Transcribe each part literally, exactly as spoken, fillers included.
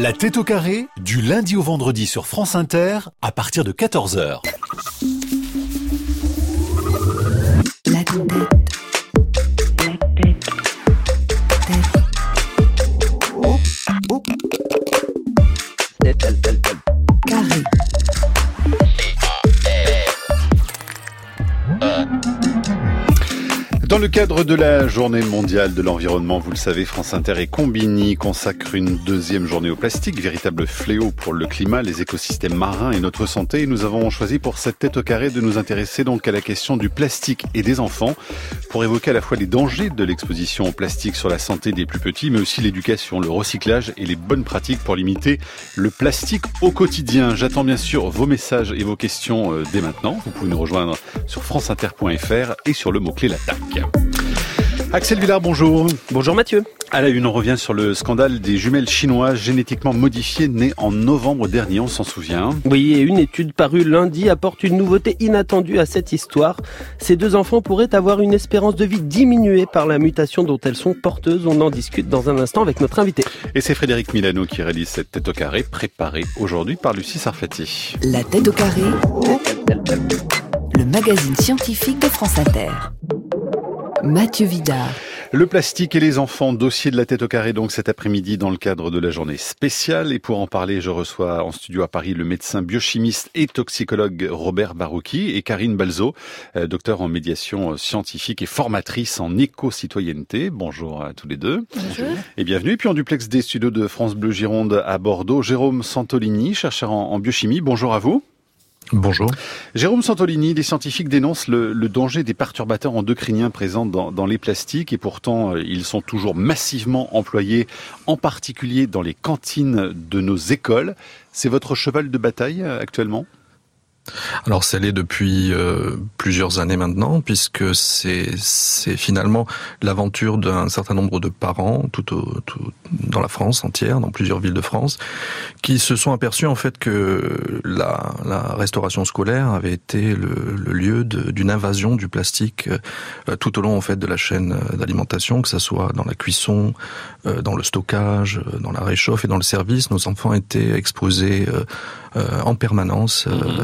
La tête au carré, du lundi au vendredi sur France Inter, à partir de quatorze heures. La tête. La tête. Tête. Oh. Oh. Tête, tête, tête, tête. Carré. Dans le cadre de la journée mondiale de l'environnement, vous le savez, France Inter et Combini consacrent une deuxième journée au plastique, véritable fléau pour le climat, les écosystèmes marins et notre santé. Et nous avons choisi pour cette tête au carré de nous intéresser donc à la question du plastique et des enfants, pour évoquer à la fois les dangers de l'exposition au plastique sur la santé des plus petits, mais aussi l'éducation, le recyclage et les bonnes pratiques pour limiter le plastique au quotidien. J'attends bien sûr vos messages et vos questions dès maintenant. Vous pouvez nous rejoindre sur franceinter point f r et sur le mot-clé l'attaque. Axel Villard, bonjour. Bonjour Mathieu. À la une, on revient sur le scandale des jumelles chinoises génétiquement modifiées nées en novembre dernier, on s'en souvient. Oui, et une étude parue lundi apporte une nouveauté inattendue à cette histoire. Ces deux enfants pourraient avoir une espérance de vie diminuée par la mutation dont elles sont porteuses. On en discute dans un instant avec notre invité. Et c'est Frédéric Milano qui réalise cette tête au carré, préparée aujourd'hui par Lucie Sarfati. La tête au carré, le magazine scientifique de France Inter. Mathieu Vidard. Le plastique et les enfants, dossier de la tête au carré donc cet après-midi dans le cadre de la journée spéciale. Et pour en parler, je reçois en studio à Paris le médecin biochimiste et toxicologue Robert Barouki et Karine Balzo, docteur en médiation scientifique et formatrice en éco-citoyenneté. Bonjour à tous les deux. Bonjour. Et bienvenue. Et puis en duplex des studios de France Bleu Gironde à Bordeaux, Jérôme Santolini, chercheur en, en biochimie. Bonjour à vous. Bonjour. Jérôme Santolini, les scientifiques dénoncent le, le danger des perturbateurs endocriniens présents dans, dans les plastiques et pourtant ils sont toujours massivement employés, en particulier dans les cantines de nos écoles. C'est votre cheval de bataille actuellement ? Alors ça l'est depuis euh, plusieurs années maintenant, puisque c'est c'est finalement l'aventure d'un certain nombre de parents tout, au, tout dans la France entière, dans plusieurs villes de France, qui se sont aperçus en fait que la, la restauration scolaire avait été le, le lieu de, d'une invasion du plastique euh, tout au long en fait de la chaîne d'alimentation, que ça soit dans la cuisson, euh, dans le stockage, euh, dans la réchauffe et dans le service. Nos enfants étaient exposés euh, euh, en permanence euh, mmh.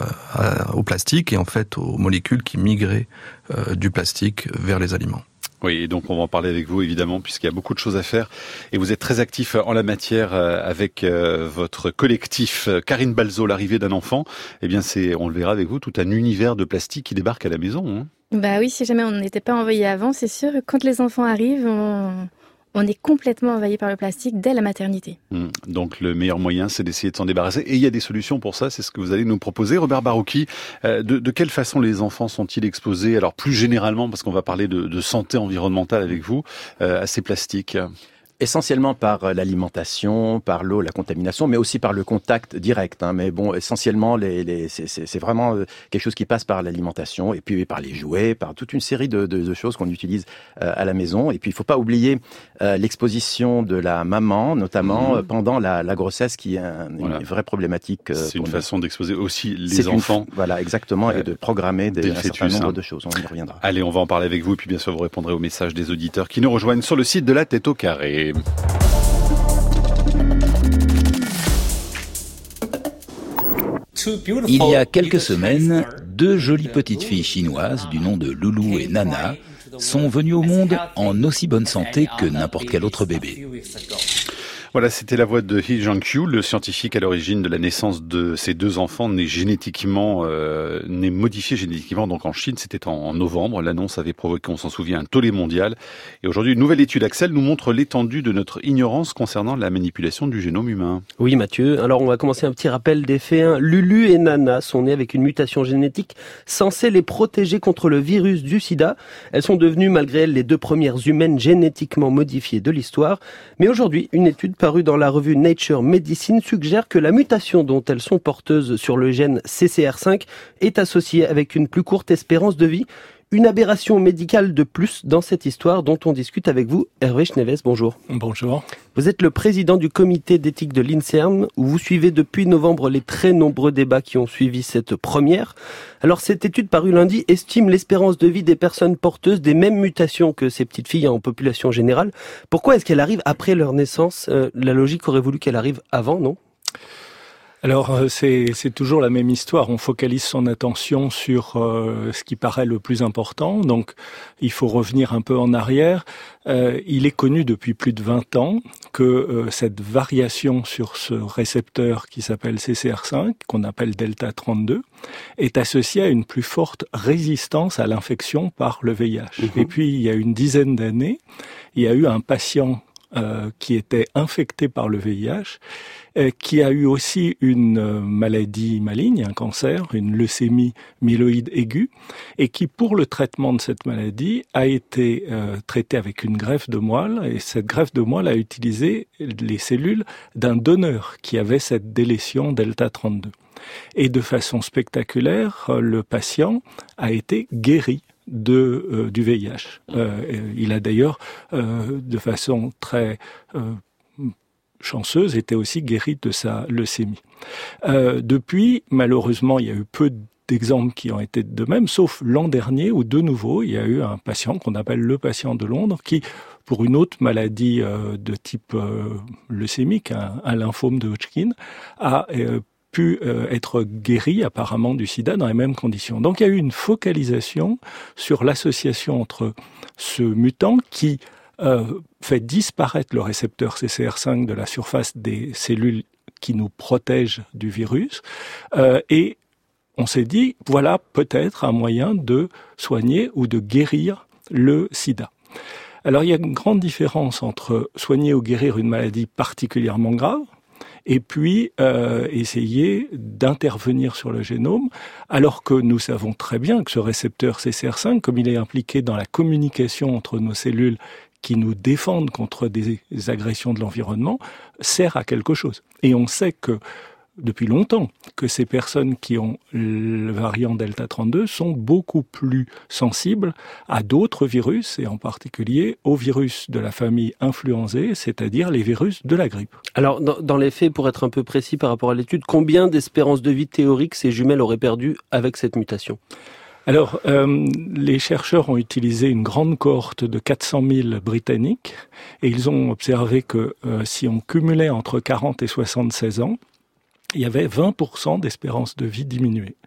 au plastique et en fait aux molécules qui migraient euh, du plastique vers les aliments. Oui, et donc on va en parler avec vous évidemment puisqu'il y a beaucoup de choses à faire et vous êtes très actif en la matière avec votre collectif Karine Balzo, l'arrivée d'un enfant. Eh bien c'est, on le verra avec vous, tout un univers de plastique qui débarque à la maison. Hein. Bah oui, si jamais on n'était pas envoyé avant, c'est sûr, quand les enfants arrivent, on... on est complètement envahi par le plastique dès la maternité. Mmh. Donc le meilleur moyen, c'est d'essayer de s'en débarrasser. Et il y a des solutions pour ça, c'est ce que vous allez nous proposer. Robert Barouki, euh, de, de quelle façon les enfants sont-ils exposés, alors plus généralement, parce qu'on va parler de, de santé environnementale avec vous, euh, à ces plastiques ? Essentiellement par l'alimentation, par l'eau, la contamination, mais aussi par le contact direct. Hein. Mais bon, essentiellement, les, les, c'est, c'est, c'est vraiment quelque chose qui passe par l'alimentation et puis par les jouets, par toute une série de, de, de choses qu'on utilise euh, à la maison. Et puis, il ne faut pas oublier euh, l'exposition de la maman, notamment mmh. pendant la, la grossesse, qui est un, voilà. une vraie problématique. Euh, c'est une nous. façon d'exposer aussi les c'est enfants. Une, voilà, exactement, euh, et de programmer des, un certain nombre hein. de choses. On y reviendra. Allez, on va en parler avec vous, et puis bien sûr, vous répondrez aux messages des auditeurs qui nous rejoignent sur le site de la Tête au Carré. Il y a quelques semaines, deux jolies petites filles chinoises du nom de Loulou et Nana sont venues au monde en aussi bonne santé que n'importe quel autre bébé. Voilà, c'était la voix de He Jiankyu, le scientifique à l'origine de la naissance de ces deux enfants nés génétiquement, euh, nés modifiés génétiquement donc en Chine. C'était en, en novembre. L'annonce avait provoqué, on s'en souvient, un tollé mondial. Et aujourd'hui, une nouvelle étude, Axel, nous montre l'étendue de notre ignorance concernant la manipulation du génome humain. Oui, Mathieu. Alors, on va commencer un petit rappel des faits. Hein. Lulu et Nana sont nées avec une mutation génétique censée les protéger contre le virus du sida. Elles sont devenues, malgré elles, les deux premières humaines génétiquement modifiées de l'histoire. Mais aujourd'hui, une étude paru dans la revue Nature Medicine suggère que la mutation dont elles sont porteuses sur le gène C C R cinq est associée avec une plus courte espérance de vie. Une aberration médicale de plus dans cette histoire dont on discute avec vous. Hervé Schneves, bonjour. Bonjour. Vous êtes le président du comité d'éthique de l'INSERM, où vous suivez depuis novembre les très nombreux débats qui ont suivi cette première. Alors cette étude parue lundi estime l'espérance de vie des personnes porteuses des mêmes mutations que ces petites filles en population générale. Pourquoi est-ce qu'elle arrive après leur naissance ? euh, La logique aurait voulu qu'elle arrive avant, non ? Alors c'est, c'est toujours la même histoire, on focalise son attention sur euh, ce qui paraît le plus important, donc il faut revenir un peu en arrière. Euh, il est connu depuis plus de vingt ans que euh, cette variation sur ce récepteur qui s'appelle C C R cinq, qu'on appelle delta trente-deux, est associée à une plus forte résistance à l'infection par le V I H. Mmh. Et puis il y a une dizaine d'années, il y a eu un patient euh, qui était infecté par le V I H, qui a eu aussi une maladie maligne, un cancer, une leucémie myéloïde aiguë, et qui, pour le traitement de cette maladie, a été euh, traité avec une greffe de moelle, et cette greffe de moelle a utilisé les cellules d'un donneur qui avait cette délétion delta trente-deux. Et de façon spectaculaire, le patient a été guéri de euh, du V I H. Euh, il a d'ailleurs, euh, de façon très euh, chanceuse, était aussi guérie de sa leucémie. Euh, depuis, malheureusement, il y a eu peu d'exemples qui ont été de même, sauf l'an dernier où, de nouveau, il y a eu un patient qu'on appelle le patient de Londres qui, pour une autre maladie euh, de type euh, leucémique, un, un lymphome de Hodgkin, a euh, pu euh, être guéri apparemment du sida dans les mêmes conditions. Donc il y a eu une focalisation sur l'association entre ce mutant qui Euh, fait disparaître le récepteur C C R cinq de la surface des cellules qui nous protègent du virus, euh, et on s'est dit, voilà peut-être un moyen de soigner ou de guérir le sida. Alors il y a une grande différence entre soigner ou guérir une maladie particulièrement grave, et puis euh, essayer d'intervenir sur le génome, alors que nous savons très bien que ce récepteur C C R cinq, comme il est impliqué dans la communication entre nos cellules qui nous défendent contre des agressions de l'environnement, sert à quelque chose. Et on sait que, depuis longtemps, que ces personnes qui ont le variant delta trente-deux sont beaucoup plus sensibles à d'autres virus, et en particulier aux virus de la famille influenzae, c'est-à-dire les virus de la grippe. Alors, dans, dans les faits, pour être un peu précis par rapport à l'étude, combien d'espérance de vie théorique ces jumelles auraient perdu avec cette mutation ? Alors, euh, les chercheurs ont utilisé une grande cohorte de quatre cent mille Britanniques et ils ont observé que euh, si on cumulait entre quarante et soixante-seize ans, il y avait vingt pour cent d'espérance de vie diminuée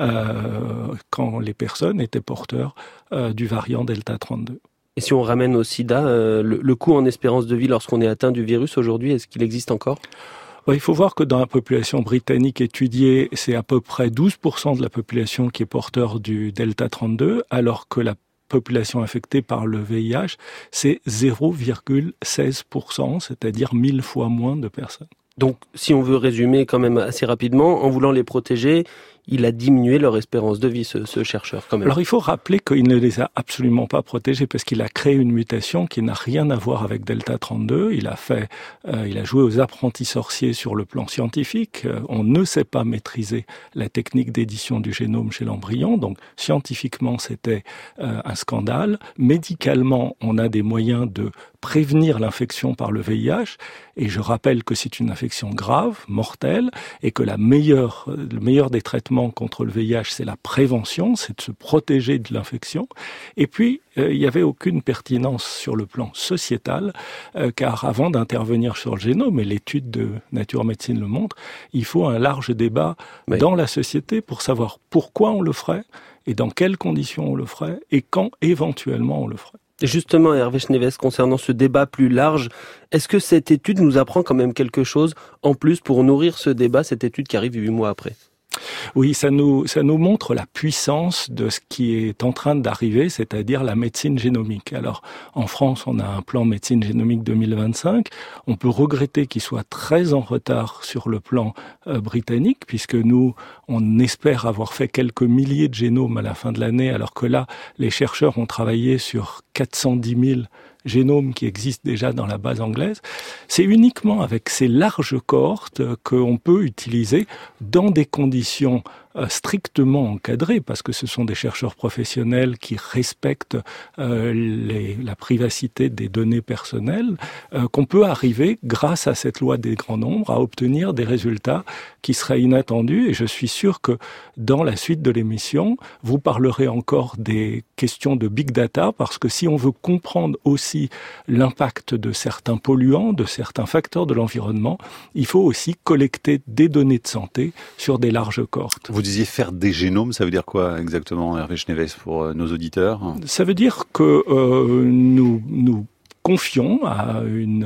euh, quand les personnes étaient porteurs euh, du variant delta trente-deux. Et si on ramène au sida, euh, le, le coût en espérance de vie lorsqu'on est atteint du virus aujourd'hui, est-ce qu'il existe encore ? Il faut voir que dans la population britannique étudiée, c'est à peu près douze pour cent de la population qui est porteur du delta trente-deux, alors que la population infectée par le V I H, c'est zéro virgule seize pour cent, c'est-à-dire mille fois moins de personnes. Donc, si on veut résumer quand même assez rapidement, en voulant les protéger, il a diminué leur espérance de vie, ce, ce chercheur, quand même. Alors, il faut rappeler qu'il ne les a absolument pas protégés parce qu'il a créé une mutation qui n'a rien à voir avec delta trente-deux. Il a fait, euh, il a joué aux apprentis sorciers sur le plan scientifique. Euh, on ne sait pas maîtriser la technique d'édition du génome chez l'embryon. Donc, scientifiquement, c'était euh, un scandale. Médicalement, on a des moyens de prévenir l'infection par le V I H. Et je rappelle que c'est une infection grave, mortelle, et que la meilleure, le meilleur des traitements contre le V I H, c'est la prévention, c'est de se protéger de l'infection. Et puis, euh, il n'y avait aucune pertinence sur le plan sociétal, euh, car avant d'intervenir sur le génome, et l'étude de Nature Médecine le montre, il faut un large débat oui. dans la société pour savoir pourquoi on le ferait, et dans quelles conditions on le ferait, et quand éventuellement on le ferait. Justement, Hervé Schneves, concernant ce débat plus large, est-ce que cette étude nous apprend quand même quelque chose en plus pour nourrir ce débat, cette étude qui arrive huit mois après ? Oui, ça nous, ça nous montre la puissance de ce qui est en train d'arriver, c'est-à-dire la médecine génomique. Alors, en France, on a un plan médecine génomique deux mille vingt-cinq. On peut regretter qu'il soit très en retard sur le plan euh, britannique, puisque nous, on espère avoir fait quelques milliers de génomes à la fin de l'année, alors que là, les chercheurs ont travaillé sur quatre cent dix mille génomes qui existent déjà dans la base anglaise. C'est uniquement avec ces larges cohortes qu'on peut utiliser dans des conditions euh, strictement encadrés, parce que ce sont des chercheurs professionnels qui respectent euh, les, la privacité des données personnelles, euh, qu'on peut arriver, grâce à cette loi des grands nombres, à obtenir des résultats qui seraient inattendus. Et je suis sûr que dans la suite de l'émission, vous parlerez encore des questions de big data, parce que si on veut comprendre aussi l'impact de certains polluants, de certains facteurs de l'environnement, il faut aussi collecter des données de santé sur des larges cohortes. Vous disiez faire des génomes, ça veut dire quoi exactement, Hervé Schneeweiss, pour euh, nos auditeurs? Ça veut dire que euh, nous nous confions à une,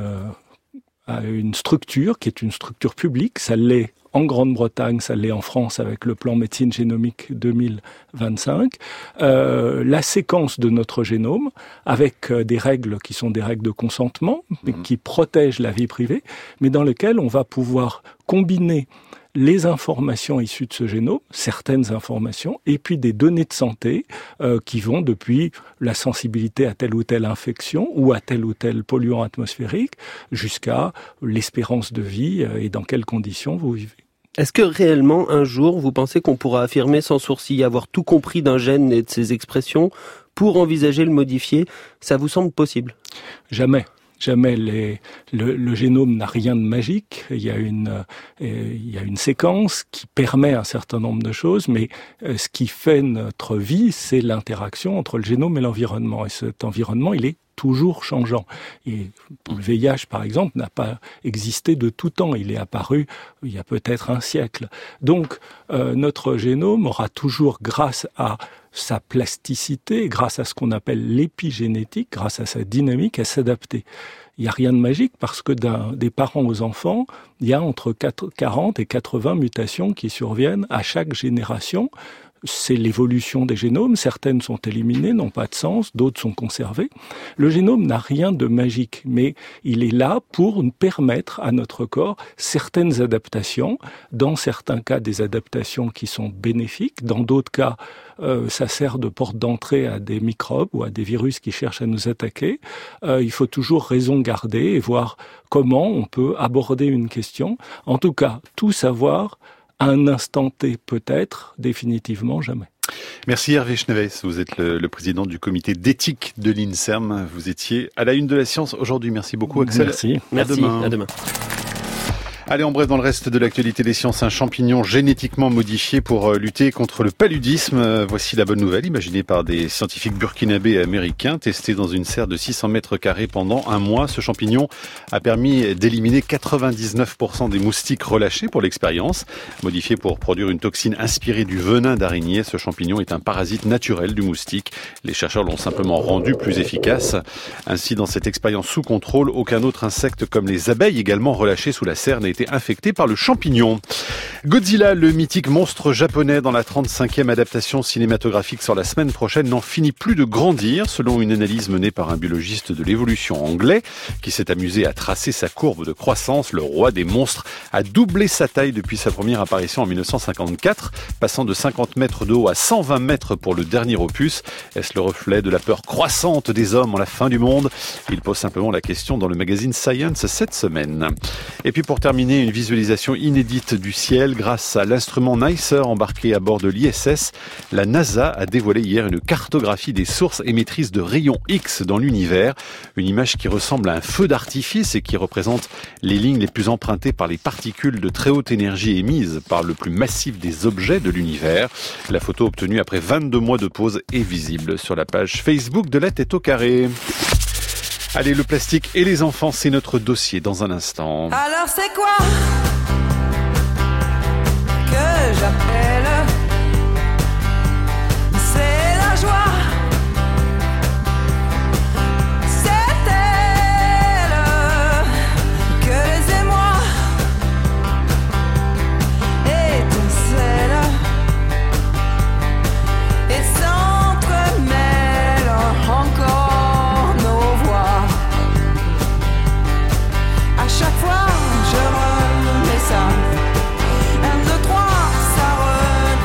à une structure qui est une structure publique, ça l'est en Grande-Bretagne, ça l'est en France avec le plan médecine génomique deux mille vingt-cinq, euh, la séquence de notre génome avec euh, des règles qui sont des règles de consentement, mais mmh. qui protègent la vie privée, mais dans lesquelles on va pouvoir combiner les informations issues de ce génome, certaines informations, et puis des données de santé euh, qui vont depuis la sensibilité à telle ou telle infection ou à tel ou tel polluant atmosphérique jusqu'à l'espérance de vie euh, et dans quelles conditions vous vivez. Est-ce que réellement, un jour, vous pensez qu'on pourra affirmer sans sourcil avoir tout compris d'un gène et de ses expressions pour envisager le modifier? Ça vous semble possible? Jamais. Jamais les, le, le génome n'a rien de magique. Il y a une, euh, il y a une séquence qui permet un certain nombre de choses, mais euh, ce qui fait notre vie, c'est l'interaction entre le génome et l'environnement. Et cet environnement, il est toujours changeant. Et le V I H, par exemple, n'a pas existé de tout temps. Il est apparu il y a peut-être un siècle. Donc, euh, notre génome aura toujours, grâce à sa plasticité, grâce à ce qu'on appelle l'épigénétique, grâce à sa dynamique, à s'adapter. Il n'y a rien de magique parce que d'un, des parents aux enfants, il y a entre quarante et quatre-vingts mutations qui surviennent à chaque génération. C'est l'évolution des génomes. Certaines sont éliminées, n'ont pas de sens, d'autres sont conservées. Le génome n'a rien de magique, mais il est là pour permettre à notre corps certaines adaptations. Dans certains cas, des adaptations qui sont bénéfiques. Dans d'autres cas, euh, ça sert de porte d'entrée à des microbes ou à des virus qui cherchent à nous attaquer. Euh, il faut toujours raison garder et voir comment on peut aborder une question. En tout cas, tout savoir à un instant T peut-être, définitivement jamais. Merci Hervé Schneeweiss, vous êtes le, le président du comité d'éthique de l'INSERM. Vous étiez à la une de la science aujourd'hui. Merci beaucoup Axel. Merci. À Merci. demain. À demain. Allez, en bref, dans le reste de l'actualité des sciences, un champignon génétiquement modifié pour lutter contre le paludisme. Voici la bonne nouvelle, imaginée par des scientifiques burkinabés et américains, testé dans une serre de six cents mètres carrés pendant un mois. Ce champignon a permis d'éliminer quatre-vingt-dix-neuf pour cent des moustiques relâchés pour l'expérience. Modifié pour produire une toxine inspirée du venin d'araignée, ce champignon est un parasite naturel du moustique. Les chercheurs l'ont simplement rendu plus efficace. Ainsi, dans cette expérience sous contrôle, aucun autre insecte comme les abeilles également relâchées sous la serre n'a été infecté par le champignon. Godzilla, le mythique monstre japonais dans la trente-cinquième adaptation cinématographique sort la semaine prochaine, n'en finit plus de grandir, selon une analyse menée par un biologiste de l'évolution anglais qui s'est amusé à tracer sa courbe de croissance. Le roi des monstres a doublé sa taille depuis sa première apparition en mille neuf cent cinquante-quatre, passant de cinquante mètres de haut à cent vingt mètres pour le dernier opus. Est-ce le reflet de la peur croissante des hommes en la fin du monde? Il pose simplement la question dans le magazine Science cette semaine. Et puis pour terminer, une visualisation inédite du ciel grâce à l'instrument NICER embarqué à bord de l'I S S. La NASA a dévoilé hier une cartographie des sources émettrices de rayons X dans l'univers. Une image qui ressemble à un feu d'artifice et qui représente les lignes les plus empruntées par les particules de très haute énergie émises par le plus massif des objets de l'univers. La photo obtenue après vingt-deux mois de pause est visible sur la page Facebook de La Tête au Carré. Allez, le plastique et les enfants, c'est notre dossier dans un instant. Alors c'est quoi que j'appelle? C'est la joie. C'est elle que les émois étincellent et s'entremêlent encore nos voix. À chaque fois je remets ça. Un, deux, trois, ça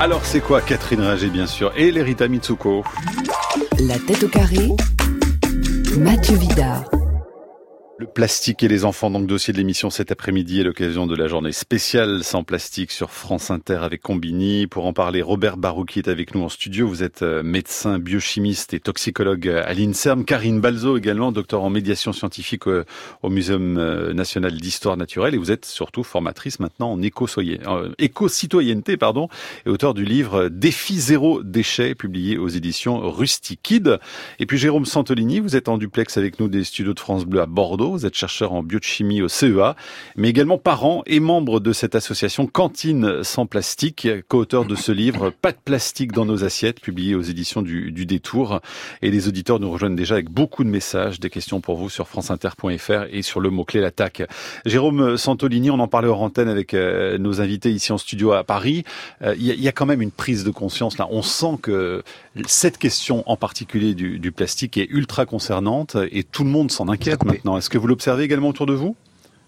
Alors c'est quoi Catherine Ringer bien sûr et Lerita Mitsuko? La tête au carré, Mathieu Vidard. Le plastique et les enfants, donc dossier de l'émission cet après-midi à l'occasion de la journée spéciale sans plastique sur France Inter avec Combini. Pour en parler, Robert Barouki est avec nous en studio. Vous êtes médecin, biochimiste et toxicologue à l'INSERM. Karine Balzo également, docteur en médiation scientifique au, au Muséum national d'histoire naturelle. Et vous êtes surtout formatrice maintenant en éco-citoyenneté, pardon, et auteur du livre Défi zéro déchet, publié aux éditions Rustikid. Et puis Jérôme Santolini, vous êtes en duplex avec nous des studios de France Bleu à Bordeaux. Vous êtes chercheur en biochimie au C E A, mais également parent et membre de cette association Cantine sans plastique, co-auteur de ce livre Pas de plastique dans nos assiettes, publié aux éditions du, du Détour. Et les auditeurs nous rejoignent déjà avec beaucoup de messages, des questions pour vous sur franceinter point f r et sur le mot-clé l'attaque. Jérôme Santolini, on en parlait hors antenne avec euh, nos invités ici en studio à Paris. Il euh, y, y a quand même une prise de conscience là. On sent que cette question en particulier du, du plastique est ultra concernante et tout le monde s'en inquiète maintenant. Est-ce que vous l'observez également autour de vous?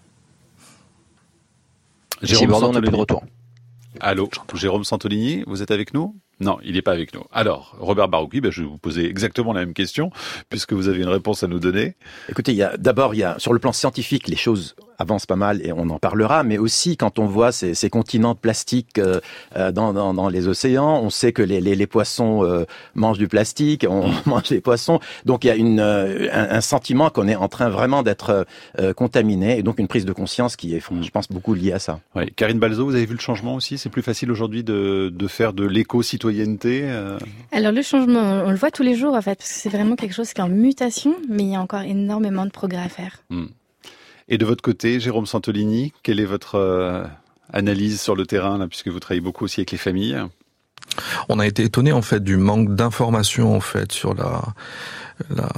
Jérôme Santolini, on n'a plus de retour. Allô, Jérôme Santolini, vous êtes avec nous? Non, il n'est pas avec nous. Alors, Robert Barouki, ben, je vais vous poser exactement la même question, puisque vous avez une réponse à nous donner. Écoutez, il y a, d'abord, il y a, sur le plan scientifique, les choses avancent pas mal et on en parlera, mais aussi quand on voit ces, ces continents de plastique euh, dans, dans, dans les océans, on sait que les, les, les poissons euh, mangent du plastique, on mange les poissons, donc il y a une, euh, un, un sentiment qu'on est en train vraiment d'être euh, contaminé, et donc une prise de conscience qui est, je pense, beaucoup liée à ça. Oui. Karine Balzo, vous avez vu le changement aussi? C'est plus facile aujourd'hui de, de faire de l'éco-citoyenneté euh... Alors le changement, on le voit tous les jours en fait, parce que c'est vraiment quelque chose qui est en mutation, mais il y a encore énormément de progrès à faire. Hum. Et de votre côté, Jérôme Santolini, quelle est votre euh, analyse sur le terrain, là, puisque vous travaillez beaucoup aussi avec les familles? On a été étonné en fait du manque d'informations en fait sur la, la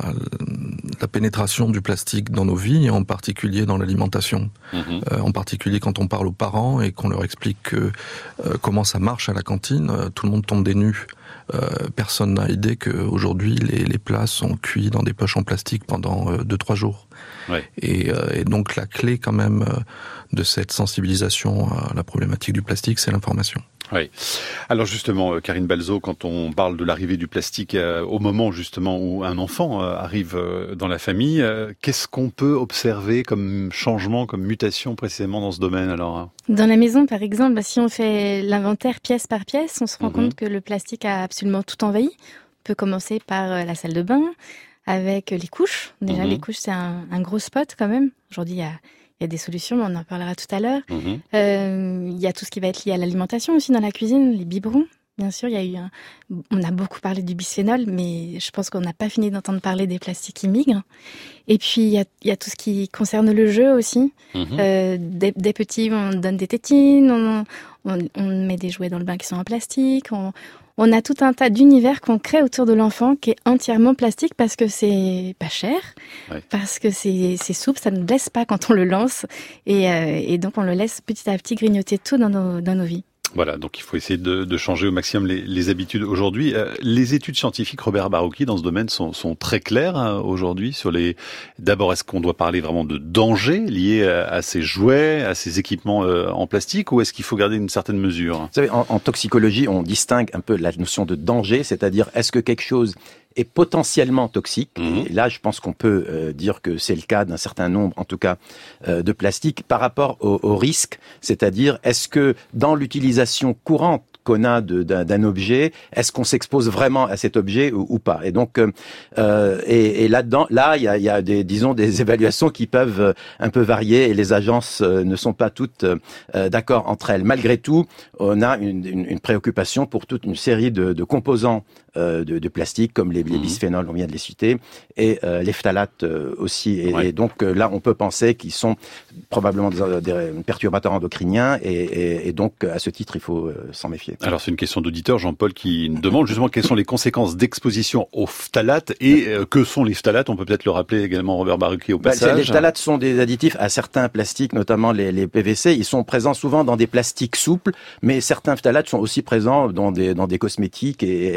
la pénétration du plastique dans nos vies, et en particulier dans l'alimentation. Mmh. Euh, en particulier quand on parle aux parents et qu'on leur explique que, euh, comment ça marche à la cantine, euh, tout le monde tombe des nues. Euh, personne n'a idée qu'aujourd'hui les, les plats sont cuits dans des poches en plastique pendant euh, deux trois jours. Ouais. Et, euh, et donc la clé quand même euh, de cette sensibilisation à la problématique du plastique, c'est l'information. Oui. Alors justement, Karine Balzo, quand on parle de l'arrivée du plastique euh, au moment justement où un enfant euh, arrive euh, dans la famille, euh, qu'est-ce qu'on peut observer comme changement, comme mutation précisément dans ce domaine alors? Dans la maison, par exemple, si on fait l'inventaire pièce par pièce, on se rend mmh. compte que le plastique a absolument tout envahi. On peut commencer par la salle de bain, avec les couches. Déjà, mmh. les couches, c'est un, un gros spot quand même. Aujourd'hui, il y a Il y a des solutions, mais on en parlera tout à l'heure. Mmh. Euh, il y a tout ce qui va être lié à l'alimentation aussi dans la cuisine, les biberons. Bien sûr, il y a eu un... on a beaucoup parlé du bisphénol, mais je pense qu'on n'a pas fini d'entendre parler des plastiques qui migrent. Et puis, il y a, il y a tout ce qui concerne le jeu aussi. Mmh. Euh, des, des petits, on donne des tétines, on, on, on met des jouets dans le bain qui sont en plastique, on... On a tout un tas d'univers qu'on crée autour de l'enfant qui est entièrement plastique parce que c'est pas cher, ouais. parce que c'est, c'est souple, ça ne blesse pas quand on le lance. Et, euh, et donc, on le laisse petit à petit grignoter tout dans nos, dans nos vies. Voilà, donc il faut essayer de, de changer au maximum les, les habitudes aujourd'hui. Euh, les études scientifiques, Robert Barouki, dans ce domaine sont, sont très claires hein, aujourd'hui sur les. D'abord, est-ce qu'on doit parler vraiment de danger lié à, à ces jouets, à ces équipements euh, en plastique, ou est-ce qu'il faut garder une certaine mesure? Vous savez, en, en toxicologie, on distingue un peu la notion de danger, c'est-à-dire est-ce que quelque chose est potentiellement toxique. Mmh. Et là, je pense qu'on peut euh, dire que c'est le cas d'un certain nombre, en tout cas, euh, de plastique par rapport au, au risque. C'est-à-dire, est-ce que dans l'utilisation courante qu'on a de, d'un, d'un objet, est-ce qu'on s'expose vraiment à cet objet ou, ou pas? Et donc, euh, et, et là-dedans, là, il y a, y a des, disons, des évaluations qui peuvent un peu varier, et les agences ne sont pas toutes euh, d'accord entre elles. Malgré tout, on a une, une, une préoccupation pour toute une série de, de composants euh, de, de plastique, comme les, les bisphénols, on vient de les citer, et euh, les phtalates euh, aussi. Et, ouais. et donc euh, là, on peut penser qu'ils sont probablement des, des perturbateurs endocriniens, et, et, et donc à ce titre, il faut euh, s'en méfier. Alors c'est une question d'auditeur, Jean-Paul, qui nous demande justement quelles sont les conséquences d'exposition aux phtalates, et euh, que sont les phtalates? On peut peut-être le rappeler également, Robert Barouki, au passage. Bah, les phtalates sont des additifs à certains plastiques, notamment les, les P V C. Ils sont présents souvent dans des plastiques souples, mais certains phtalates sont aussi présents dans des, dans des cosmétiques et, et ailleurs. Hein.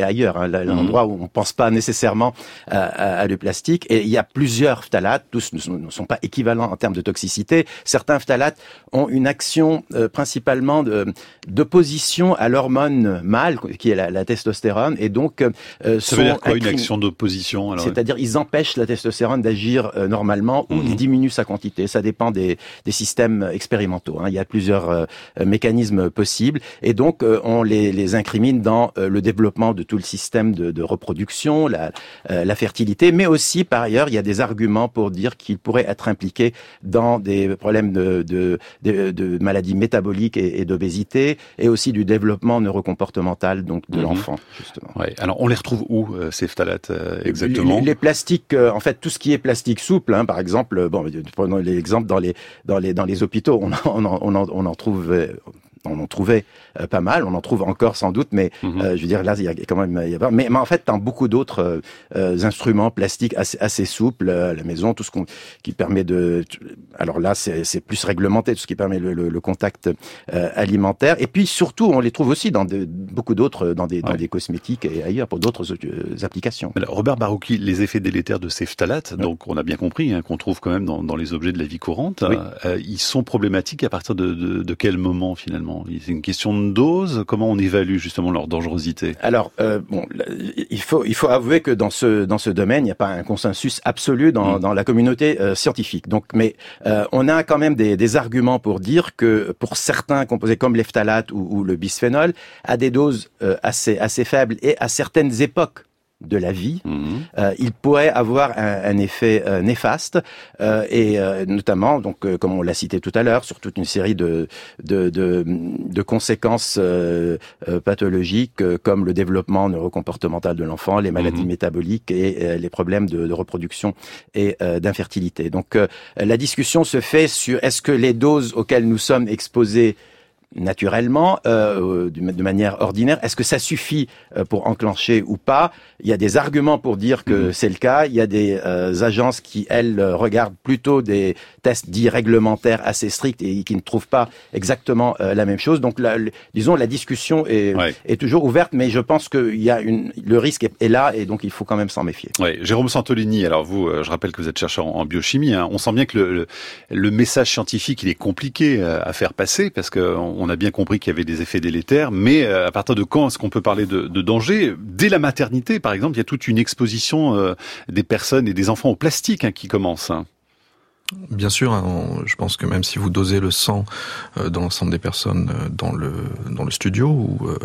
l'endroit où on pense pas nécessairement à, à, à le plastique. Et il y a plusieurs phtalates, tous ne sont, ne sont pas équivalents en termes de toxicité. Certains phtalates ont une action euh, principalement de, d'opposition à l'hormone mâle, qui est la, la testostérone, et donc euh, ça veut dire quoi, incrim... une action d'opposition alors? C'est-à-dire ils empêchent la testostérone d'agir euh, normalement ou mmh. ils diminuent sa quantité. Ça dépend des, des systèmes expérimentaux. Hein. Il y a plusieurs euh, mécanismes possibles, et donc euh, on les, les incrimine dans euh, le développement de tout le système de, de reproduction, la, euh, la fertilité, mais aussi par ailleurs il y a des arguments pour dire qu'ils pourraient être impliqués dans des problèmes de, de, de, de maladies métaboliques et, et d'obésité, et aussi du développement neurocomportemental donc de mmh. l'enfant justement. Ouais. Alors on les retrouve où euh, ces phtalates euh, exactement? Les, les plastiques, euh, en fait tout ce qui est plastique souple, hein, par exemple, bon, prenons l'exemple dans les dans les dans les hôpitaux, on en, on en, on en, on en trouve. Euh, On en trouvait euh, pas mal, on en trouve encore sans doute, mais mm-hmm. euh, je veux dire là il y a quand même, il y a pas. Mais, mais en fait dans beaucoup d'autres euh, instruments plastiques assez, assez souples euh, à la maison, tout ce qu'on qui permet de, alors là c'est, c'est plus réglementé, tout ce qui permet le, le, le contact euh, alimentaire. Et puis surtout on les trouve aussi dans de, beaucoup d'autres, dans des, ouais. dans des cosmétiques et ailleurs pour d'autres euh, applications. Alors, Robert Barouki, les effets délétères de ces phtalates, ouais. donc on a bien compris hein, qu'on trouve quand même dans, dans les objets de la vie courante, oui. euh, ils sont problématiques à partir de, de, de quel moment finalement? C'est une question de dose. Comment on évalue justement leur dangerosité? Alors, euh, bon, il faut il faut avouer que dans ce dans ce domaine, il n'y a pas un consensus absolu dans mmh. dans la communauté euh, scientifique. Donc, mais euh, on a quand même des des arguments pour dire que pour certains composés comme les phtalates ou, ou le bisphénol, à des doses euh, assez assez faibles et à certaines époques de la vie, mmh. euh, il pourrait avoir un, un effet euh, néfaste euh, et euh, notamment donc euh, comme on l'a cité tout à l'heure sur toute une série de de de, de conséquences euh, euh, pathologiques euh, comme le développement neurocomportemental de l'enfant, les maladies mmh. métaboliques et euh, les problèmes de, de reproduction et euh, d'infertilité. Donc euh, la discussion se fait sur est-ce que les doses auxquelles nous sommes exposés naturellement, euh, de manière ordinaire, est-ce que ça suffit euh, pour enclencher ou pas? Il y a des arguments pour dire que mmh. c'est le cas. Il y a des euh, agences qui, elles, regardent plutôt des tests dits réglementaires assez stricts et qui ne trouvent pas exactement euh, la même chose. Donc, la, le, disons, la discussion est, ouais. est toujours ouverte, mais je pense que il y a une, le risque est, est là et donc il faut quand même s'en méfier. Ouais. Jérôme Santolini, alors vous, euh, je rappelle que vous êtes chercheur en, en biochimie. Hein. On sent bien que le, le, le message scientifique, il est compliqué euh, à faire passer parce que on, on a bien compris qu'il y avait des effets délétères, mais à partir de quand est-ce qu'on peut parler de, de danger? Dès la maternité, par exemple, il y a toute une exposition euh, des personnes et des enfants au plastique hein, qui commence. Hein. Bien sûr, hein, je pense que même si vous dosez le sang euh, dans l'ensemble des personnes euh, dans le dans le studio ou euh,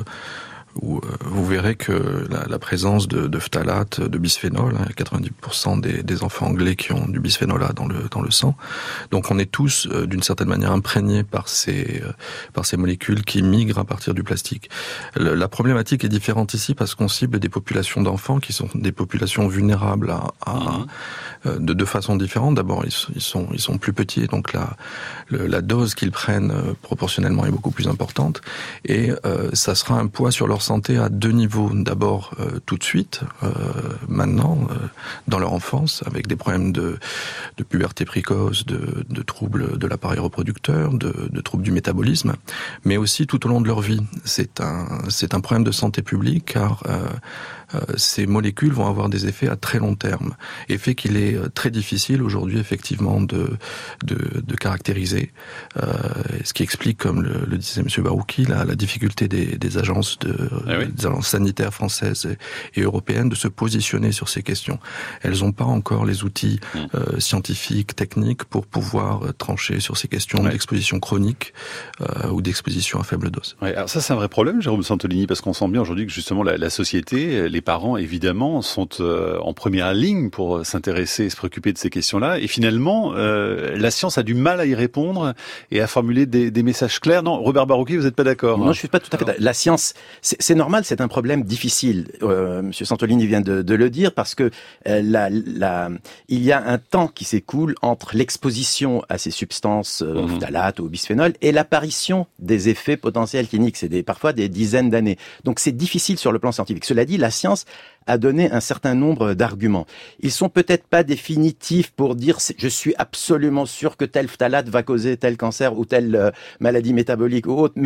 où vous verrez que la, la présence de, de phtalates, de bisphénol, hein, quatre-vingt-dix pour cent des, des enfants anglais qui ont du bisphénol A dans le dans le sang. Donc on est tous euh, d'une certaine manière imprégnés par ces euh, par ces molécules qui migrent à partir du plastique. Le, la problématique est différente ici parce qu'on cible des populations d'enfants qui sont des populations vulnérables à, à mmh. euh, de deux façons différentes. D'abord ils, ils sont ils sont plus petits, donc la le, la dose qu'ils prennent euh, proportionnellement est beaucoup plus importante et euh, ça sera un poids sur leur santé à deux niveaux. D'abord, euh, tout de suite, euh, maintenant, euh, dans leur enfance, avec des problèmes de, de puberté précoce, de, de troubles de l'appareil reproducteur, de, de troubles du métabolisme, mais aussi tout au long de leur vie. C'est un, c'est un problème de santé publique, car euh, euh, ces molécules vont avoir des effets à très long terme. Effet qu'il est très difficile aujourd'hui, effectivement, de, de, de caractériser, euh, ce qui explique, comme le, le disait M. Barouki, la, la difficulté des, des agences de Ah oui. des agences sanitaires françaises et, et européennes de se positionner sur ces questions. Elles n'ont pas encore les outils mmh. euh, scientifiques, techniques pour pouvoir euh, trancher sur ces questions ouais. d'exposition chronique euh, ou d'exposition à faible dose. Ouais, alors ça c'est un vrai problème, Jérôme Santolini, parce qu'on sent bien aujourd'hui que justement la, la société, les parents évidemment sont euh, en première ligne pour s'intéresser et se préoccuper de ces questions-là, et finalement euh, la science a du mal à y répondre et à formuler des, des messages clairs. Non, Robert Barouki, vous n'êtes pas d'accord? Non, hein? Je suis pas tout à fait d'accord. La science, c'est, c'est normal, c'est un problème difficile. Euh, Monsieur Santolini vient de, de le dire parce que euh, la, la, il y a un temps qui s'écoule entre l'exposition à ces substances euh, mmh. phtalates ou bisphénol et l'apparition des effets potentiels cliniques. C'est des, parfois des dizaines d'années. Donc c'est difficile sur le plan scientifique. Cela dit, la science a donné un certain nombre d'arguments. Ils sont peut-être pas définitifs pour dire je suis absolument sûr que tel phtalate va causer tel cancer ou telle euh, maladie métabolique ou autre, mais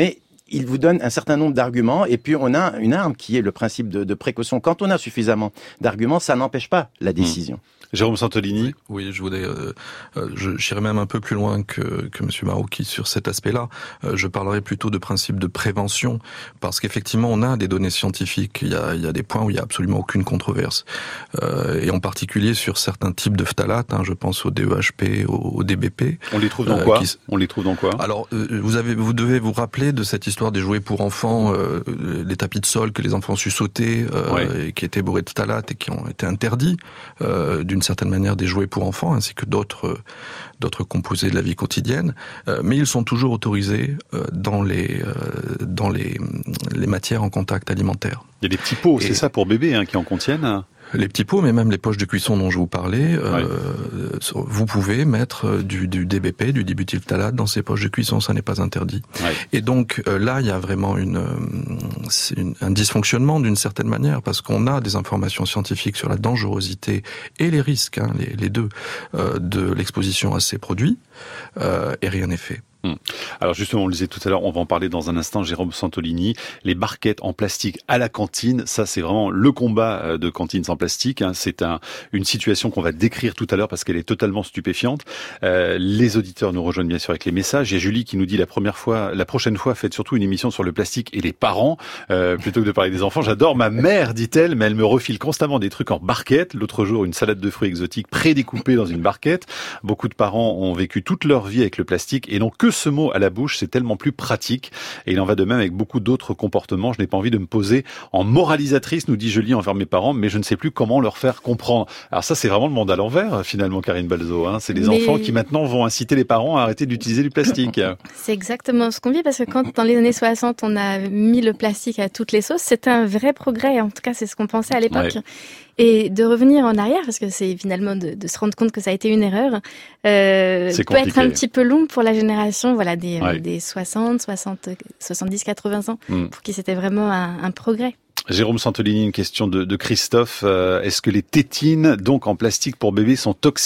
il vous donne un certain nombre d'arguments et puis on a une arme qui est le principe de, de précaution. Quand on a suffisamment d'arguments, ça n'empêche pas la décision. Mmh. Jérôme Santolini. Oui, oui je voudrais, euh, je, j'irai même un peu plus loin que, que Monsieur Marouki sur cet aspect-là. Euh, je parlerai plutôt de principe de prévention, parce qu'effectivement, on a des données scientifiques. Il y a, il y a des points où il y a absolument aucune controverse, euh, et en particulier sur certains types de phtalates. Hein, je pense au D E H P, au, au D B P. On les trouve dans euh, quoi qui... On les trouve dans quoi Alors, euh, vous avez, vous devez vous rappeler de cette histoire des jouets pour enfants, euh, les tapis de sol que les enfants su sauter, euh, ouais. et qui étaient bourrés de phtalates et qui ont été interdits euh, d'une certaine manière des jouets pour enfants, ainsi que d'autres euh, d'autres composés de la vie quotidienne, euh, mais ils sont toujours autorisés euh, dans les euh, dans les les matières en contact alimentaire. Il y a des petits pots, et c'est ça pour bébés, hein, qui en contiennent. Les petits pots, mais même les poches de cuisson dont je vous parlais, euh, ouais. vous pouvez mettre du, du D B P, du dibutylphthalate dans ces poches de cuisson, ça n'est pas interdit. Ouais. Et donc euh, là, il y a vraiment une, c'est une, un dysfonctionnement d'une certaine manière, parce qu'on a des informations scientifiques sur la dangerosité et les risques, hein, les, les deux, euh, de l'exposition à ces produits, euh, et rien n'est fait. Hum. Alors justement, on le disait tout à l'heure, on va en parler dans un instant, Jérôme Santolini, les barquettes en plastique à la cantine, ça c'est vraiment le combat de cantines sans plastique, hein. C'est un, une situation qu'on va décrire tout à l'heure parce qu'elle est totalement stupéfiante. Euh, les auditeurs nous rejoignent bien sûr avec les messages. Il y a Julie qui nous dit la première fois, la prochaine fois, faites surtout une émission sur le plastique et les parents, euh, plutôt que de parler des enfants. J'adore ma mère, dit-elle, mais elle me refile constamment des trucs en barquette. L'autre jour, une salade de fruits exotiques prédécoupée dans une barquette. Beaucoup de parents ont vécu toute leur vie avec le plastique et n'ont que ce mot à la bouche, c'est tellement plus pratique. Et il en va de même avec beaucoup d'autres comportements. Je n'ai pas envie de me poser en moralisatrice, nous dit Julie, envers mes parents, mais je ne sais plus comment leur faire comprendre. Alors ça, c'est vraiment le monde à l'envers, finalement, Karine Balzo. Hein. C'est les mais... enfants qui maintenant vont inciter les parents à arrêter d'utiliser du plastique. C'est exactement ce qu'on vit, parce que quand, dans les années soixante, on a mis le plastique à toutes les sauces, c'était un vrai progrès. En tout cas, c'est ce qu'on pensait à l'époque. Ouais. Et de revenir en arrière, parce que c'est finalement de, de se rendre compte que ça a été une erreur, euh, peut être un petit peu long pour la génération, voilà, des, ouais. des soixante, soixante, soixante-dix, quatre-vingts ans, mm. pour qui c'était vraiment un, un progrès. Jérôme Santolini, une question de, de Christophe. Euh, est-ce que les tétines, donc en plastique pour bébés, sont toxiques ?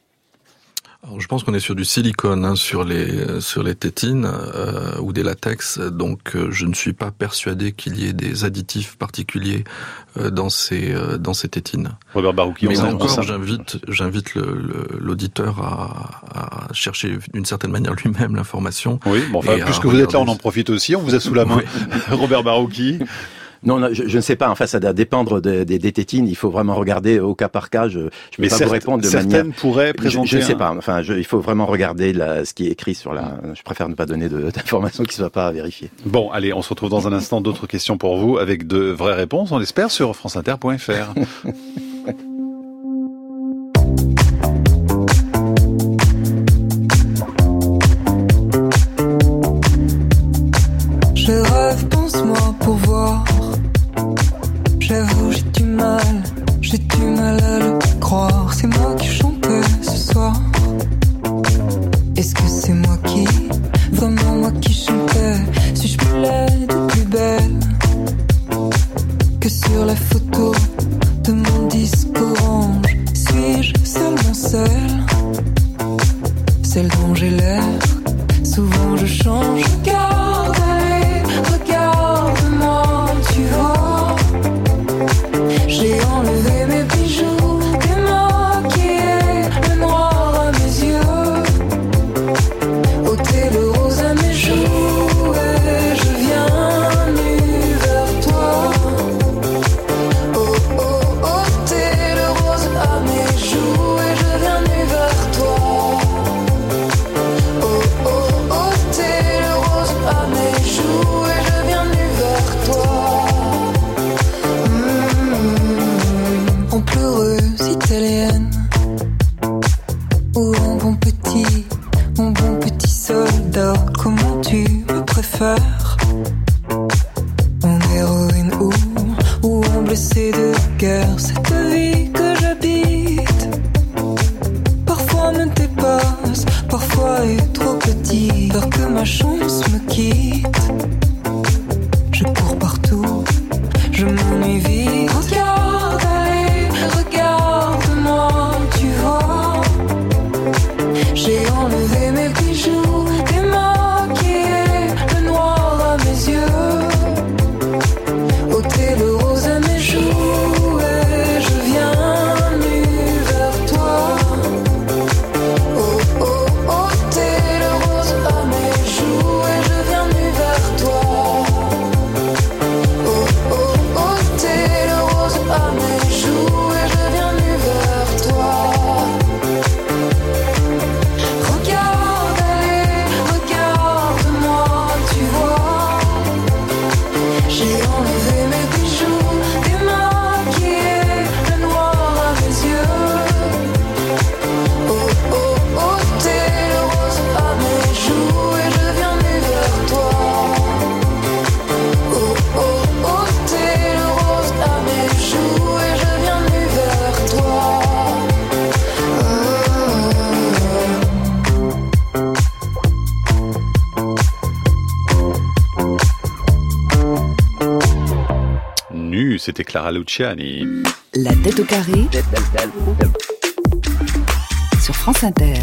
Alors, je pense qu'on est sur du silicone, hein, sur les sur les tétines euh, ou des latex, donc euh, je ne suis pas persuadé qu'il y ait des additifs particuliers euh, dans ces euh, dans ces tétines. Robert Barouki, mais encore, j'invite j'invite le, le, l'auditeur à, à chercher d'une certaine manière lui-même l'information. Oui, bon, enfin, puisque vous êtes là, on en profite aussi. On vous a sous la main, oui. Robert Barouki. Non, non je, je ne sais pas. Enfin, ça doit dépendre des, des, des tétines. Il faut vraiment regarder au cas par cas. Je ne peux pas vous répondre de certaines manière... Certaines pourraient présenter... Je ne sais pas. Enfin, je, il faut vraiment regarder la, ce qui est écrit sur la... Je préfère ne pas donner de, d'informations qui ne soient pas vérifiées. Bon, allez, on se retrouve dans un instant. D'autres questions pour vous, avec de vraies réponses, on l'espère, sur franceinter point f r. Je rêve, pense-moi pour voir. J'avoue, j'ai du mal, j'ai du mal à le croire. C'est moi qui chantais ce soir. Est-ce que c'est moi qui, vraiment moi qui chantais? Suis-je plus laide ou plus belle que sur la photo de mon disque orange? Suis-je seulement celle, celle dont j'ai l'air? Souvent je change, regarde, allez, regarde-moi, tu vois. J'ai enlevé mes bijoux, démaquillé le noir à mes yeux, ôté le rose à mes joues, et je viens nu vers toi. Oh oh, ôté le rose à mes joues, et je viens nu vers toi. Oh oh, ôté le rose à mes joues, et je viens nu vers toi. En pleureuse italienne, ou en bon petit, mon bon petit soldat, comment tu me préfères? En héroïne ou, ou en blessé de guerre, cette vie que j'habite, parfois me dépasse, parfois est trop petit, peur que ma chance me quitte. Je cours partout, je m'ennuie vite. Regarde, allez, regarde-moi, tu vois. J'ai enlevé mes bijoux, démaquillé le noir à mes c'était Clara Luciani. La tête au carré sur France Inter.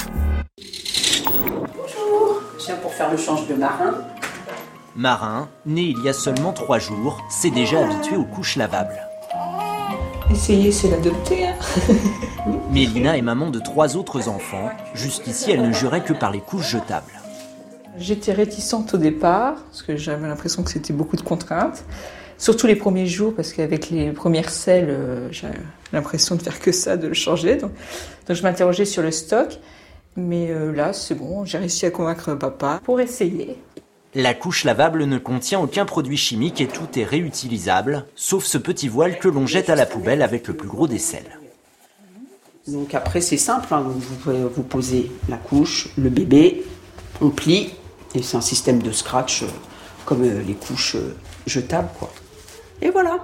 Bonjour, je viens pour faire le change de Marin. Marin, né il y a seulement trois jours, s'est déjà habitué aux couches lavables. Essayez, c'est l'adopter. Hein. Mélina est maman de trois autres enfants. Jusqu'ici, elle ne jurait que par les couches jetables. J'étais réticente au départ, parce que j'avais l'impression que c'était beaucoup de contraintes. Surtout les premiers jours, parce qu'avec les premières selles, euh, j'avais l'impression de faire que ça, de le changer. Donc, donc je m'interrogeais sur le stock. Mais euh, là, c'est bon, j'ai réussi à convaincre papa pour essayer. La couche lavable ne contient aucun produit chimique et tout est réutilisable, sauf ce petit voile que l'on jette à la poubelle avec le plus gros des sels. Donc après c'est simple, hein, vous pouvez vous poser la couche, le bébé, on plie, et c'est un système de scratch euh, comme euh, les couches euh, jetables, quoi. Et voilà.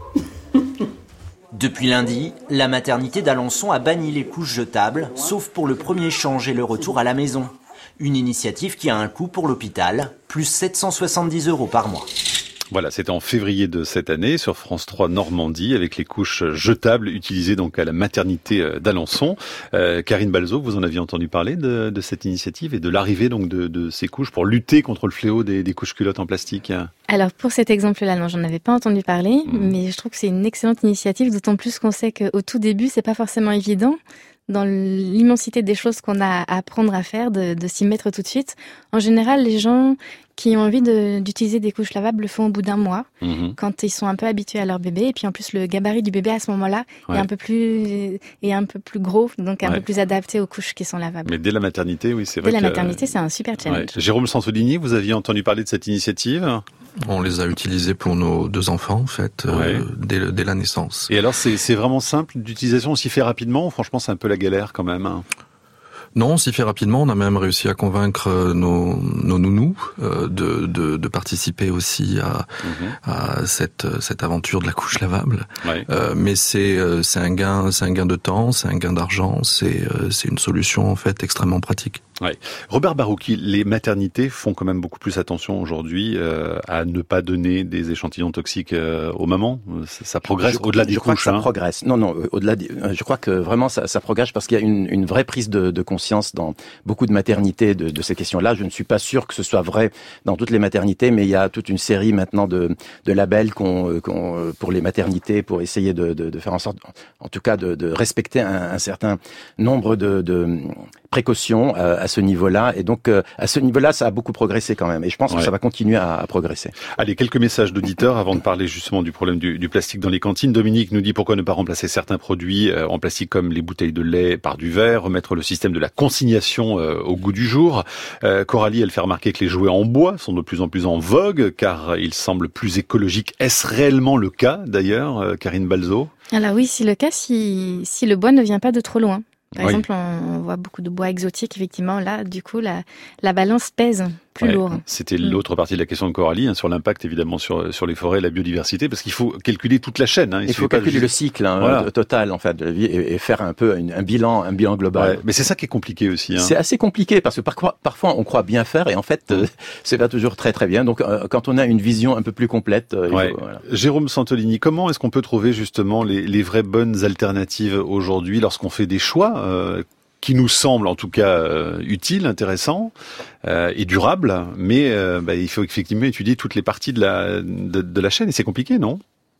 Depuis lundi, la maternité d'Alençon a banni les couches jetables, sauf pour le premier change et le retour à la maison. Une initiative qui a un coût pour l'hôpital, plus sept cent soixante-dix euros par mois. Voilà, c'était en février de cette année sur France trois Normandie avec les couches jetables utilisées donc à la maternité d'Alençon. Euh, Karine Balzo, vous en aviez entendu parler de, de cette initiative et de l'arrivée donc de, de ces couches pour lutter contre le fléau des, des couches culottes en plastique. Alors pour cet exemple-là, non, j'en avais pas entendu parler, mmh. mais je trouve que c'est une excellente initiative, d'autant plus qu'on sait qu'au tout début, c'est pas forcément évident. Dans l'immensité des choses qu'on a à apprendre à faire, de, de s'y mettre tout de suite. En général, les gens qui ont envie de, d'utiliser des couches lavables le font au bout d'un mois, mmh. quand ils sont un peu habitués à leur bébé. Et puis en plus, le gabarit du bébé à ce moment-là ouais. est un peu plus est un peu plus gros, donc un ouais. peu plus adapté aux couches qui sont lavables. Mais dès la maternité, oui, c'est vrai. Dès que... la maternité, c'est un super challenge. Ouais. Jérôme Sansolini, vous aviez entendu parler de cette initiative ? On les a utilisés pour nos deux enfants, en fait, ouais. euh, dès, dès la naissance. Et alors, c'est, c'est vraiment simple d'utilisation, on s'y fait rapidement ? Franchement, c'est un peu la galère quand même. Hein. Non, on s'y fait rapidement. On a même réussi à convaincre nos, nos nounous euh, de, de, de participer aussi à, mmh. à cette, cette aventure de la couche lavable. Ouais. Euh, mais c'est, c'est un gain, c'est un gain de temps, c'est un gain d'argent, c'est, c'est une solution en fait extrêmement pratique. Ouais. Robert Barouki, les maternités font quand même beaucoup plus attention aujourd'hui euh, à ne pas donner des échantillons toxiques euh, aux mamans. Ça, ça progresse je, au-delà des je couches. Crois que ça hein. progresse. Non, non, au-delà. Des, je crois que vraiment ça, ça progresse parce qu'il y a une, une vraie prise de, de conscience dans beaucoup de maternités de, de ces questions-là. Je ne suis pas sûr que ce soit vrai dans toutes les maternités, mais il y a toute une série maintenant de, de labels qu'on, qu'on, pour les maternités pour essayer de, de, de faire en sorte, en tout cas, de, de respecter un, un certain nombre de, de précautions euh, à ce niveau-là. Et donc, euh, à ce niveau-là, ça a beaucoup progressé quand même. Et je pense ouais. que ça va continuer à, à progresser. Allez, quelques messages d'auditeurs avant de parler justement du problème du, du plastique dans les cantines. Dominique nous dit pourquoi ne pas remplacer certains produits euh, en plastique comme les bouteilles de lait par du verre, remettre le système de la consignation euh, au goût du jour. Euh, Coralie, elle fait remarquer que les jouets en bois sont de plus en plus en vogue car ils semblent plus écologiques. Est-ce réellement le cas d'ailleurs, euh, Karine Balzo ? Alors oui, c'est le cas si, si le bois ne vient pas de trop loin. Par oui. exemple, on voit beaucoup de bois exotiques, effectivement. Là, du coup, la, la balance pèse plus ouais, lourd. C'était mmh. l'autre partie de la question de Coralie, hein, sur l'impact, évidemment, sur, sur les forêts et la biodiversité, parce qu'il faut calculer toute la chaîne. Hein. Il, Il faut calculer juste... le cycle hein, voilà. total, en fait, de vie et, et faire un peu une, un bilan, un bilan global. Ouais, mais c'est ça qui est compliqué aussi. Hein. C'est assez compliqué, parce que parfois, parfois on croit bien faire, et en fait, euh, c'est pas toujours très très bien. Donc, euh, quand on a une vision un peu plus complète... Euh, ouais. il faut, voilà. Jérôme Santolini, comment est-ce qu'on peut trouver, justement, les, les vraies bonnes alternatives aujourd'hui, lorsqu'on fait des choix euh, qui nous semble en tout cas euh, utile, intéressant euh, et durable, mais euh, bah, il faut effectivement étudier toutes les parties de la de, de la chaîne et c'est compliqué, non ?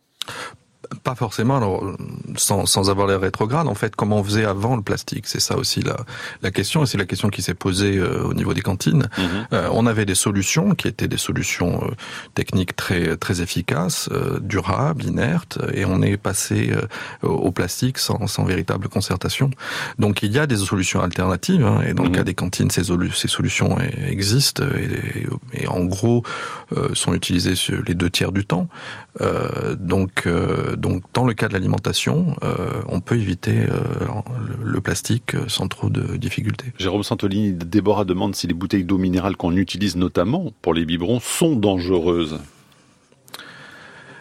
Pas forcément, alors, sans, sans avoir l'air rétrograde, en fait, comment on faisait avant le plastique, c'est ça aussi la, la question, et c'est la question qui s'est posée euh, au niveau des cantines. Mmh. Euh, on avait des solutions qui étaient des solutions euh, techniques très très efficaces, euh, durables, inertes, et on est passé euh, au plastique sans, sans véritable concertation. Donc il y a des solutions alternatives, hein, et dans mmh. le cas des cantines, ces, ces solutions existent, et, et, et en gros euh, sont utilisées sur les deux tiers du temps. Euh, donc euh, Donc, dans le cas de l'alimentation, euh, on peut éviter euh, le, le plastique sans trop de difficultés. Jérôme Santolini, Déborah demande si les bouteilles d'eau minérale qu'on utilise notamment pour les biberons sont dangereuses.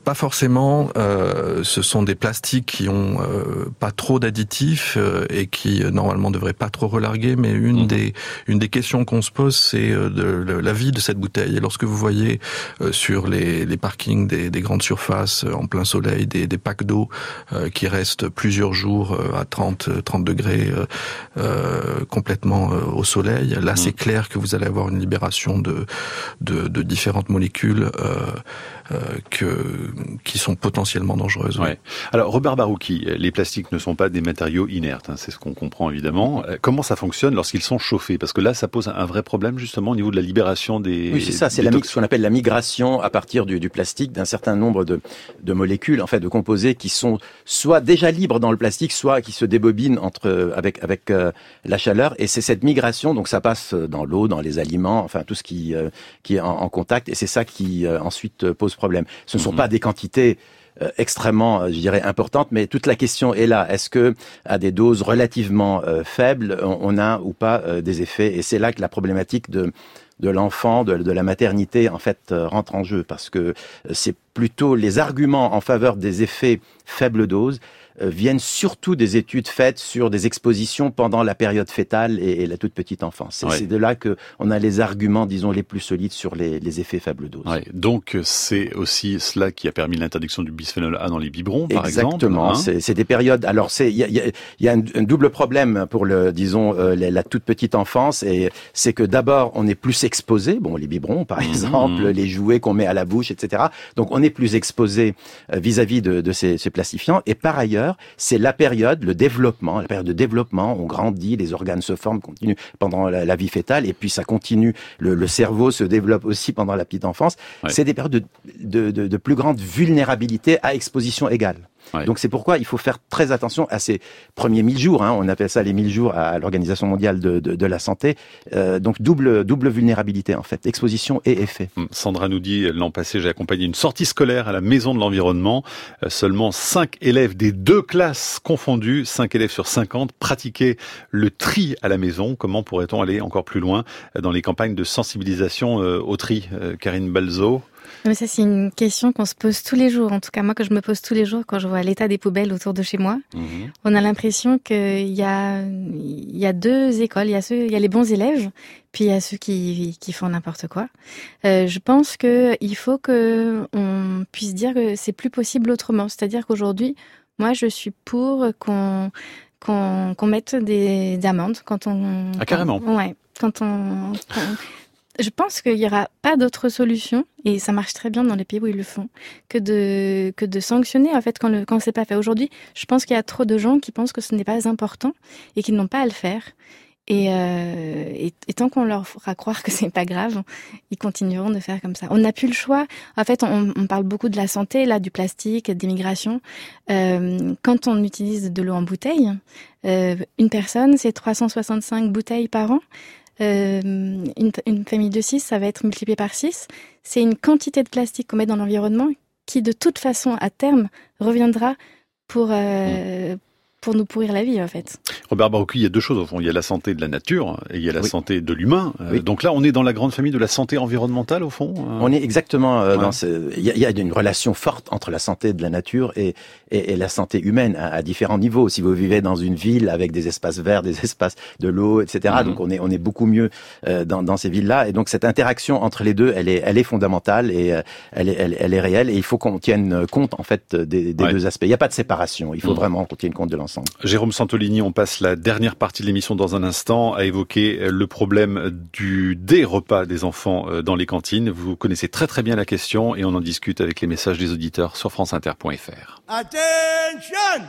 pas forcément. Euh, ce sont des plastiques qui ont euh, pas trop d'additifs euh, et qui euh, normalement devraient pas trop relarguer. Mais une mmh. des une des questions qu'on se pose, c'est euh, de, de la vie de cette bouteille. Et lorsque vous voyez euh, sur les, les parkings des, des grandes surfaces euh, en plein soleil des, des packs d'eau euh, qui restent plusieurs jours euh, à trente degrés euh, euh, complètement euh, au soleil, là mmh. c'est clair que vous allez avoir une libération de de, de différentes molécules euh, euh, que qui sont potentiellement dangereuses. Ouais. Alors Robert Barouki, les plastiques ne sont pas des matériaux inertes, hein, c'est ce qu'on comprend évidemment. Comment ça fonctionne lorsqu'ils sont chauffés? Parce que là, ça pose un vrai problème justement au niveau de la libération des. Oui, c'est ça, c'est la, ce qu'on appelle la migration à partir du, du plastique d'un certain nombre de, de molécules, en fait, de composés qui sont soit déjà libres dans le plastique, soit qui se débobinent entre avec avec euh, la chaleur. Et c'est cette migration, donc ça passe dans l'eau, dans les aliments, enfin tout ce qui euh, qui est en, en contact, et c'est ça qui euh, ensuite euh, pose problème. Ce ne sont mmh. pas des quantités Euh, extrêmement, euh, je dirais, importante, mais toute la question est là. Est-ce que, à des doses relativement euh, faibles, on, on a ou pas euh, des effets? Et c'est là que la problématique de de l'enfant, de, de la maternité, en fait, euh, rentre en jeu, parce que c'est plutôt les arguments en faveur des effets faible dose euh, viennent surtout des études faites sur des expositions pendant la période fétale et, et la toute petite enfance. C'est, ouais. c'est de là que on a les arguments, disons, les plus solides sur les, les effets faible dose. Ouais. Donc c'est aussi cela qui a permis l'interdiction du bisphénol A dans les biberons, par Exactement. exemple. Exactement. Hein c'est, c'est des périodes. Alors c'est il y a, y a, y a un, un double problème pour le, disons, euh, la, la toute petite enfance, et c'est que d'abord on est plus exposé. Bon, les biberons, par mmh. exemple, les jouets qu'on met à la bouche, et cetera. Donc on est plus exposé euh, vis-à-vis de, de ces, ces plastifiants. Et par ailleurs, c'est la période, le développement, la période de développement. On grandit, les organes se forment, continuent pendant la, la vie fétale, et puis ça continue. Le, le cerveau se développe aussi pendant la petite enfance. Ouais. C'est des périodes de, de, de, de plus grande vulnérabilité à exposition égale. Ouais. Donc c'est pourquoi il faut faire très attention à ces premiers mille jours. Hein, on appelle ça les mille jours à l'Organisation mondiale de, de, de la santé. Euh, donc double double vulnérabilité en fait, exposition et effet. Sandra nous dit, l'an passé j'ai accompagné une sortie scolaire à la Maison de l'Environnement. Euh, seulement cinq élèves des deux classes confondues, cinq élèves sur cinquante, pratiquaient le tri à la maison. Comment pourrait-on aller encore plus loin dans les campagnes de sensibilisation euh, au tri, euh, Karine Balzo? Mais ça, c'est une question qu'on se pose tous les jours. En tout cas, moi, que je me pose tous les jours quand je vois l'état des poubelles autour de chez moi. Mmh. On a l'impression qu'il y a, il y a deux écoles. Il y a ceux, il y a les bons élèves, puis il y a ceux qui, qui font n'importe quoi. Euh, je pense que il faut que on puisse dire que c'est plus possible autrement. C'est-à-dire qu'aujourd'hui, moi, je suis pour qu'on, qu'on, qu'on mette des, des amendes quand on. Ah, carrément. Quand, ouais. Quand on, quand, je pense qu'il n'y aura pas d'autre solution, et ça marche très bien dans les pays où ils le font, que de, que de sanctionner en fait quand, le, quand c'est pas fait. Aujourd'hui, je pense qu'il y a trop de gens qui pensent que ce n'est pas important et qui n'ont pas à le faire. Et, euh, et, et tant qu'on leur fera croire que c'est pas grave, ils continueront de faire comme ça. On n'a plus le choix. En fait, on, on parle beaucoup de la santé, là, du plastique, des migrations. Euh, quand on utilise de l'eau en bouteille, euh, une personne, c'est trois cent soixante-cinq bouteilles par an. Euh, une, une famille de six, ça va être multiplié par six. C'est une quantité de plastique qu'on met dans l'environnement qui, de toute façon, à terme, reviendra pour, euh, mmh. pour nous pourrir la vie, en fait. Robert Barouki, il y a deux choses au fond. Il y a la santé de la nature et il y a la oui. santé de l'humain. Oui. Donc là, on est dans la grande famille de la santé environnementale, au fond. On est exactement euh, ouais. dans ce... Il y, a, il y a une relation forte entre la santé de la nature et, et, et la santé humaine à, à différents niveaux. Si vous vivez dans une ville avec des espaces verts, des espaces de l'eau, et cetera. Mm-hmm. Donc on est on est beaucoup mieux euh, dans, dans ces villes-là. Et donc cette interaction entre les deux, elle est elle est fondamentale et euh, elle est elle, elle est réelle. Et il faut qu'on tienne compte en fait des, des ouais. deux aspects. Il n'y a pas de séparation. Il faut mm. vraiment qu'on tienne compte de l'ensemble. Jérôme Santolini, on passe la dernière partie de l'émission dans un instant à évoquer le problème du des repas des enfants dans les cantines. Vous connaissez très très bien la question et on en discute avec les messages des auditeurs sur franceinter point f r. Attention!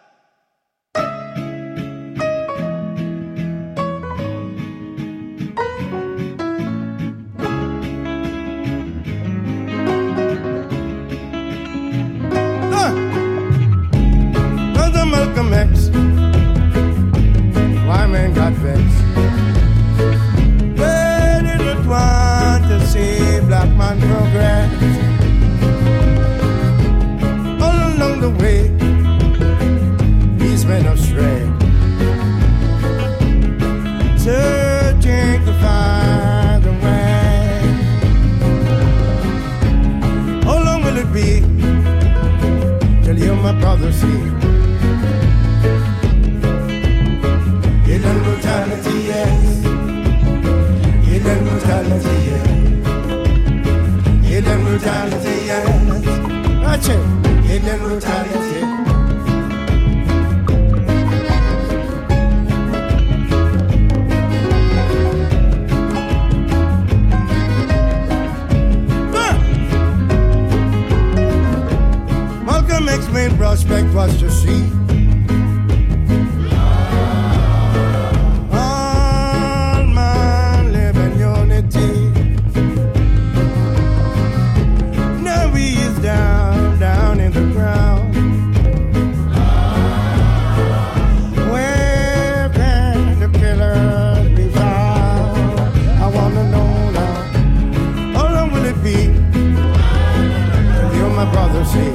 Malcolm X, why men got vexed? They didn't want to see black man progress. All along the way, these men astray, searching to find a way. How long will it be till you're my brother, see. Hidden brutality, yes. Hidden brutality, yes. Hidden brutality, yes. Watch it. Hidden brutality. Malcolm X main prospect was to see all man live in unity. Now he is down, down in the ground. Where can the killers be found? I wanna know now. How long will it be till you, my brother, see?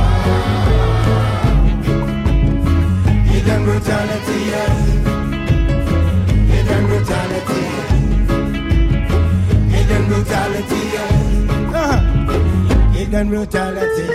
Hidden brutality, yes. Hidden brutality, yes. Hidden brutality, yes. Uh-huh. Hidden brutality.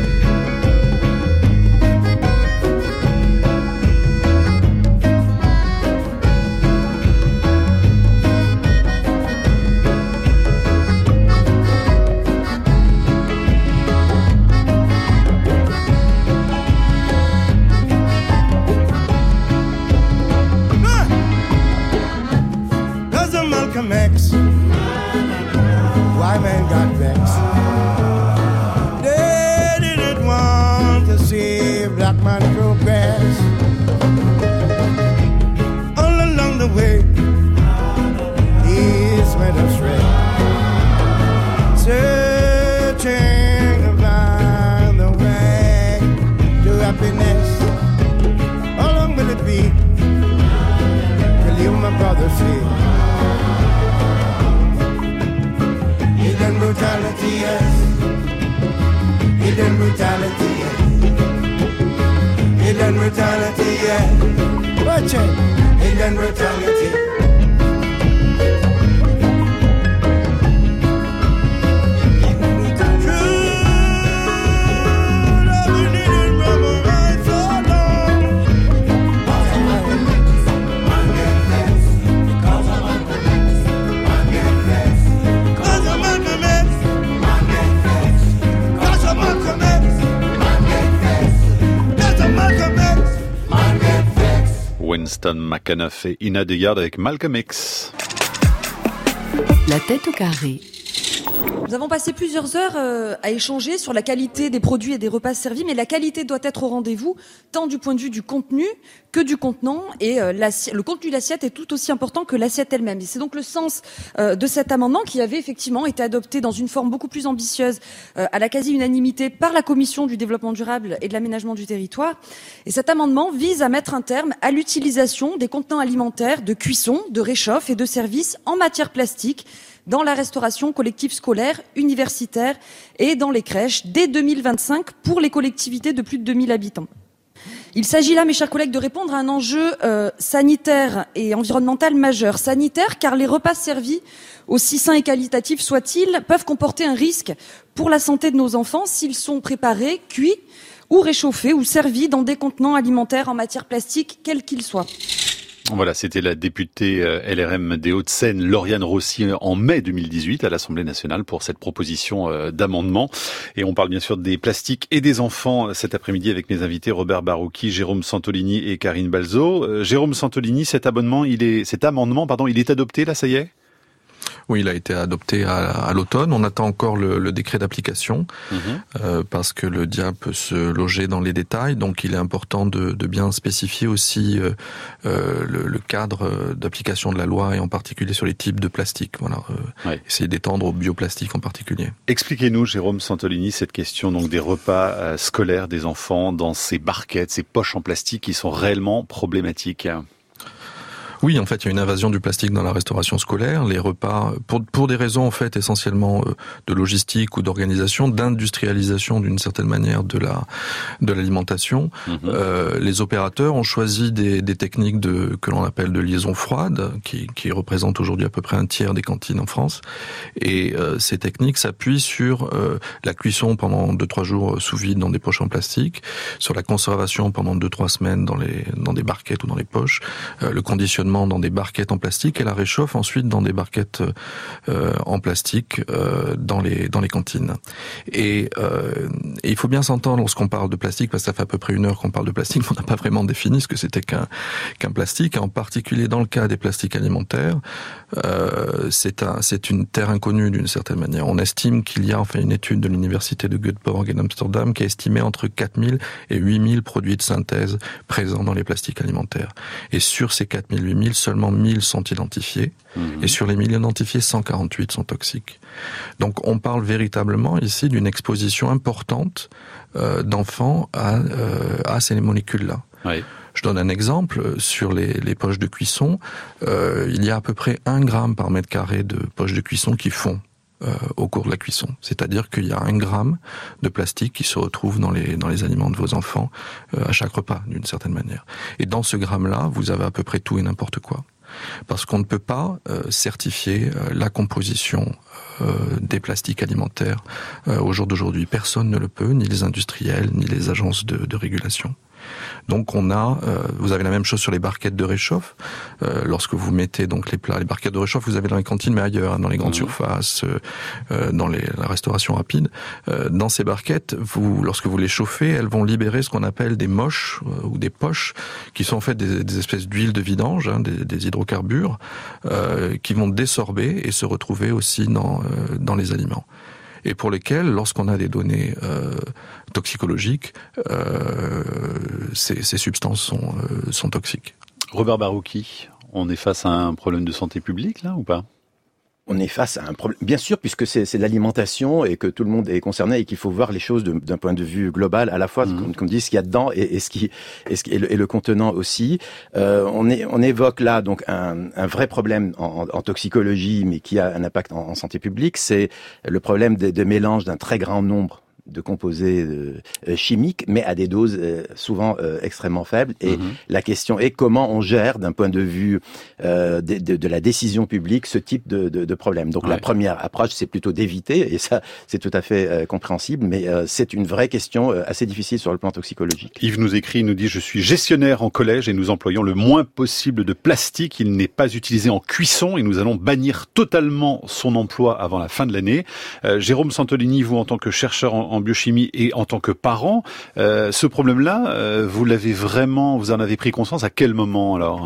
Malcolm X, why men got vexed? They didn't want to see black man progress. All along the way, he's made us straight, searching to find the way to happiness. How long will it be till you, my brother, see? Hidden brutality, yes. Hidden brutality, yes. Hidden brutality, yes. Watch it. Hidden brutality. Winston McAnuff et Ina Degard avec Malcolm X. La tête au carré. Nous avons passé plusieurs heures euh, à échanger sur la qualité des produits et des repas servis, mais la qualité doit être au rendez-vous, tant du point de vue du contenu que du contenant, et euh, le contenu de l'assiette est tout aussi important que l'assiette elle-même. Et c'est donc le sens euh, de cet amendement qui avait effectivement été adopté dans une forme beaucoup plus ambitieuse, euh, à la quasi-unanimité par la Commission du développement durable et de l'aménagement du territoire. Et cet amendement vise à mettre un terme à l'utilisation des contenants alimentaires de cuisson, de réchauffe et de service en matière plastique dans la restauration collective scolaire, universitaire et dans les crèches dès deux mille vingt-cinq pour les collectivités de plus de deux mille habitants. Il s'agit là, mes chers collègues, de répondre à un enjeu euh, sanitaire et environnemental majeur. Sanitaire, car les repas servis, aussi sains et qualitatifs soient-ils, peuvent comporter un risque pour la santé de nos enfants s'ils sont préparés, cuits ou réchauffés ou servis dans des contenants alimentaires en matière plastique, quels qu'ils soient. Voilà, c'était la députée L R M des Hauts-de-Seine, Lauriane Rossi, en mai deux mille dix-huit à l'Assemblée nationale pour cette proposition d'amendement. Et on parle bien sûr des plastiques et des enfants cet après-midi avec mes invités Robert Barouki, Jérôme Santolini et Karine Balzo. Euh, Jérôme Santolini, cet abonnement, il est, cet amendement, pardon, il est adopté là, ça y est ? Oui, il a été adopté à, à l'automne. On attend encore le, le décret d'application mmh. euh, parce que le diable peut se loger dans les détails. Donc, il est important de, de bien spécifier aussi euh, euh, le, le cadre d'application de la loi et en particulier sur les types de plastique. Voilà, euh, ouais. Essayer d'étendre au bioplastique en particulier. Expliquez-nous, Jérôme Santolini, cette question donc des repas euh, scolaires des enfants dans ces barquettes, ces poches en plastique qui sont réellement problématiques. Oui, en fait, il y a une invasion du plastique dans la restauration scolaire. Les repas, pour, pour des raisons en fait essentiellement de logistique ou d'organisation, d'industrialisation d'une certaine manière de la de l'alimentation, mmh. euh, les opérateurs ont choisi des, des techniques de que l'on appelle de liaison froide, qui, qui représentent aujourd'hui à peu près un tiers des cantines en France. Et euh, ces techniques s'appuient sur euh, la cuisson pendant deux trois jours sous vide dans des poches en plastique, sur la conservation pendant deux trois semaines dans les dans des barquettes ou dans les poches, euh, le conditionnement dans des barquettes en plastique et la réchauffe ensuite dans des barquettes euh, en plastique euh, dans les dans les cantines. Et, euh, et il faut bien s'entendre lorsqu'on parle de plastique, parce que ça fait à peu près une heure qu'on parle de plastique, mais on n'a pas vraiment défini ce que c'était qu'un qu'un plastique. En particulier dans le cas des plastiques alimentaires, euh, c'est un c'est une terre inconnue d'une certaine manière. On estime qu'il y a enfin une étude de l'université de Göteborg et d'Amsterdam qui a estimé entre quatre mille et huit mille produits de synthèse présents dans les plastiques alimentaires. Et sur ces quatre mille, huit mille, seulement mille sont identifiés. Mmh. Et sur les mille identifiés, cent quarante-huit sont toxiques. Donc on parle véritablement ici d'une exposition importante euh, d'enfants à, euh, à ces molécules-là. Oui. Je donne un exemple, sur les, les poches de cuisson, euh, il y a à peu près un gramme par mètre carré de poches de cuisson qui fondent euh, au cours de la cuisson. C'est-à-dire qu'il y a un gramme de plastique qui se retrouve dans les, dans les aliments de vos enfants euh, à chaque repas, d'une certaine manière. Et dans ce gramme-là, vous avez à peu près tout et n'importe quoi. Parce qu'on ne peut pas euh, certifier euh, la composition euh, des plastiques alimentaires euh, au jour d'aujourd'hui. Personne ne le peut, ni les industriels, ni les agences de, de régulation. Donc on a, euh, vous avez la même chose sur les barquettes de réchauffe. Euh, lorsque vous mettez donc les plats, les barquettes de réchauffe, vous avez dans les cantines, mais ailleurs, hein, dans les grandes mmh. surfaces, euh, dans les, la restauration rapide. Euh, dans ces barquettes, vous, lorsque vous les chauffez, elles vont libérer ce qu'on appelle des moches euh, ou des poches, qui sont en fait des, des espèces d'huile de vidange, hein, des, des hydrocarbures, euh, qui vont désorber et se retrouver aussi dans, euh, dans les aliments. Et pour lesquels, lorsqu'on a des données euh, toxicologiques, euh, ces, ces substances sont, euh, sont toxiques. Robert Barouki, on est face à un problème de santé publique, là, ou pas ? On est face à un problème, bien sûr, puisque c'est, c'est l'alimentation et que tout le monde est concerné et qu'il faut voir les choses de, d'un point de vue global, à la fois, mmh. comme, comme dit, ce qu'il y a dedans et, et ce qui, et, ce qui, et, le, et le contenant aussi. Euh, on, est, on évoque là donc un, un vrai problème en, en toxicologie, mais qui a un impact en, en santé publique. C'est le problème de, de mélange d'un très grand nombre de composés euh, chimiques, mais à des doses euh, souvent euh, extrêmement faibles. Et mmh. la question est comment on gère, d'un point de vue euh, de, de, de la décision publique, ce type de, de, de problème. Donc ouais. la première approche, c'est plutôt d'éviter, et ça, c'est tout à fait euh, compréhensible, mais euh, c'est une vraie question euh, assez difficile sur le plan toxicologique. Yves nous écrit, il nous dit « Je suis gestionnaire en collège et nous employons le moins possible de plastique. Il n'est pas utilisé en cuisson et nous allons bannir totalement son emploi avant la fin de l'année. Euh, » Jérôme Santolini, vous, en tant que chercheur en en biochimie et en tant que parent, euh, ce problème-là, euh, vous l'avez vraiment, vous en avez pris conscience à quel moment alors ?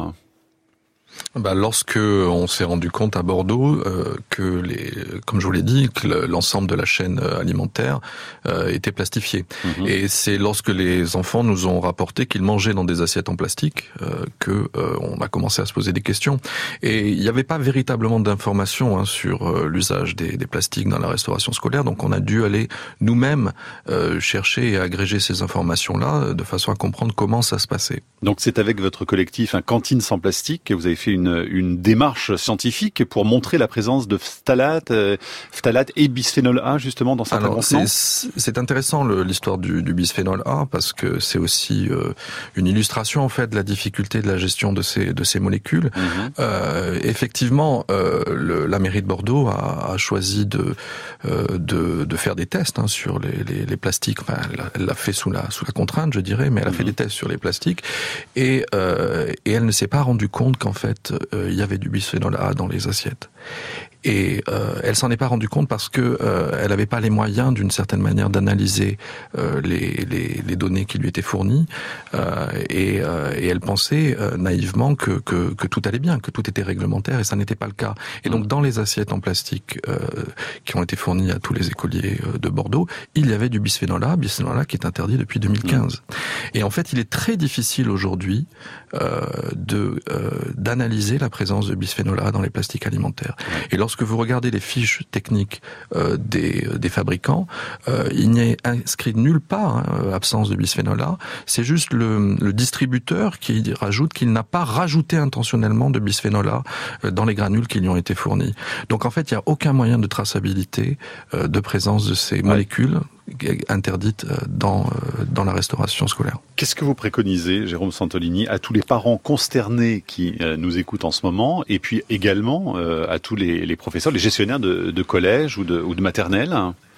Bah, lorsque on s'est rendu compte à Bordeaux euh, que les, comme je vous l'ai dit, que le, l'ensemble de la chaîne alimentaire euh, était plastifié. Mmh. Et c'est lorsque les enfants nous ont rapporté qu'ils mangeaient dans des assiettes en plastique euh, que euh, on a commencé à se poser des questions. Et il n'y avait pas véritablement d'informations hein, sur euh, l'usage des, des plastiques dans la restauration scolaire. Donc on a dû aller nous-mêmes euh, chercher et agréger ces informations-là de façon à comprendre comment ça se passait. Donc c'est avec votre collectif hein, Cantine sans plastique que vous avez fait une, une démarche scientifique pour montrer la présence de phtalate, euh, phtalate et bisphénol A justement dans certains contenants. C'est, c'est intéressant le, l'histoire du, du bisphénol A parce que c'est aussi euh, une illustration en fait de la difficulté de la gestion de ces de ces molécules. Mmh. Euh, effectivement, euh, le, la mairie de Bordeaux a, a choisi de, euh, de de faire des tests hein, sur les, les, les plastiques. Enfin, elle, elle l'a fait sous la sous la contrainte, je dirais, mais elle a mmh. fait des tests sur les plastiques et euh, et elle ne s'est pas rendue compte qu'en fait euh, il y avait du bisphénol A dans les assiettes. Et euh, elle s'en est pas rendue compte parce que euh, elle avait pas les moyens d'une certaine manière d'analyser euh, les, les, les données qui lui étaient fournies euh, et, euh, et elle pensait euh, naïvement que, que, que tout allait bien, que tout était réglementaire et ça n'était pas le cas. Et donc dans les assiettes en plastique euh, qui ont été fournies à tous les écoliers euh, de Bordeaux, il y avait du bisphénol A, bisphénol A qui est interdit depuis deux mille quinze. Et en fait, il est très difficile aujourd'hui euh, de euh, d'analyser signalisé la présence de bisphénol A dans les plastiques alimentaires. Et lorsque vous regardez les fiches techniques euh, des, des fabricants, euh, il n'y est inscrit nulle part hein, absence de bisphénol A. C'est juste le, le distributeur qui rajoute qu'il n'a pas rajouté intentionnellement de bisphénol A euh, dans les granules qui lui ont été fournis. Donc en fait, il n'y a aucun moyen de traçabilité euh, de présence de ces ouais. molécules interdite dans dans la restauration scolaire. Qu'est-ce que vous préconisez, Jérôme Santolini, à tous les parents consternés qui euh, nous écoutent en ce moment, et puis également euh, à tous les, les professeurs, les gestionnaires de, de collège ou de, ou de maternelle?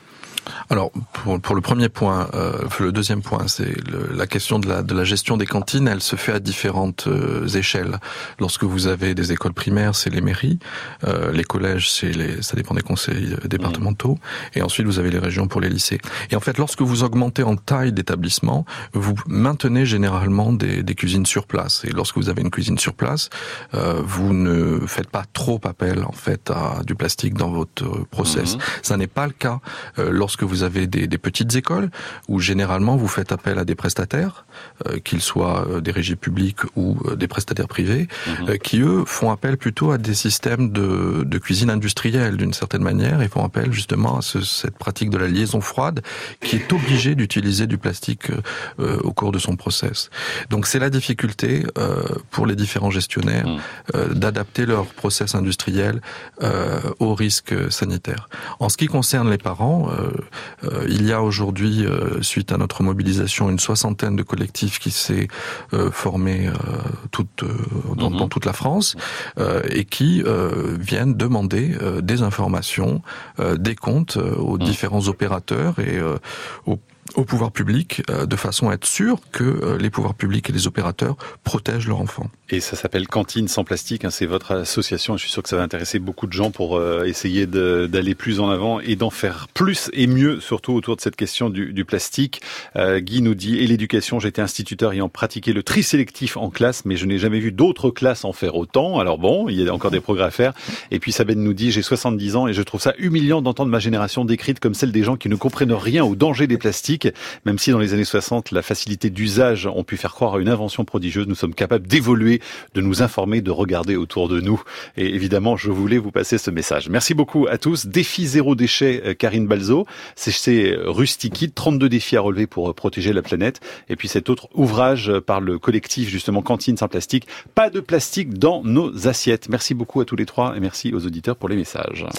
Alors, pour, pour le premier point, euh, le deuxième point, c'est le, la question de la, de la gestion des cantines. Elle se fait à différentes euh, échelles. Lorsque vous avez des écoles primaires, c'est les mairies. Euh, les collèges, c'est les, ça dépend des conseils départementaux. Mmh. Et ensuite, vous avez les régions pour les lycées. Et en fait, lorsque vous augmentez en taille d'établissement, vous maintenez généralement des, des cuisines sur place. Et lorsque vous avez une cuisine sur place, euh, vous ne faites pas trop appel, en fait, à du plastique dans votre process. Mmh. Ça n'est pas le cas euh, lorsque Lorsque vous avez des, des petites écoles où généralement vous faites appel à des prestataires, euh, qu'ils soient euh, des régies publiques ou euh, des prestataires privés, mmh. euh, qui eux font appel plutôt à des systèmes de, de cuisine industrielle d'une certaine manière et font appel justement à ce, cette pratique de la liaison froide qui est obligée d'utiliser du plastique euh, au cours de son process. Donc c'est la difficulté euh, pour les différents gestionnaires mmh. euh, d'adapter leur process industriel euh, aux risques sanitaires. En ce qui concerne les parents, euh, Euh, il y a aujourd'hui, euh, suite à notre mobilisation, une soixantaine de collectifs qui s'est euh, formé euh, toute, euh, dans, mmh. dans toute la France euh, et qui euh, viennent demander euh, des informations, euh, des comptes euh, aux mmh. différents opérateurs et euh, aux au pouvoir public, euh, de façon à être sûr que euh, les pouvoirs publics et les opérateurs protègent leurs enfants. Et ça s'appelle Cantine sans plastique, hein, c'est votre association, je suis sûr que ça va intéresser beaucoup de gens pour euh, essayer de, d'aller plus en avant et d'en faire plus et mieux, surtout autour de cette question du, du plastique. Euh, Guy nous dit, et l'éducation, j'étais instituteur ayant pratiqué le tri sélectif en classe, mais je n'ai jamais vu d'autres classes en faire autant. Alors bon, il y a encore des progrès à faire. Et puis Sabine nous dit, j'ai soixante-dix ans et je trouve ça humiliant d'entendre ma génération décrite comme celle des gens qui ne comprennent rien au danger des plastiques. Même si dans les années soixante, la facilité d'usage ont pu faire croire à une invention prodigieuse, nous sommes capables d'évoluer, de nous informer, de regarder autour de nous. Et évidemment, je voulais vous passer ce message. Merci beaucoup à tous. Défi zéro déchet, Karine Balzo. C'est chez Rustikid, trente-deux défis à relever pour protéger la planète. Et puis cet autre ouvrage par le collectif, justement, Cantine sans plastique. Pas de plastique dans nos assiettes. Merci beaucoup à tous les trois et merci aux auditeurs pour les messages.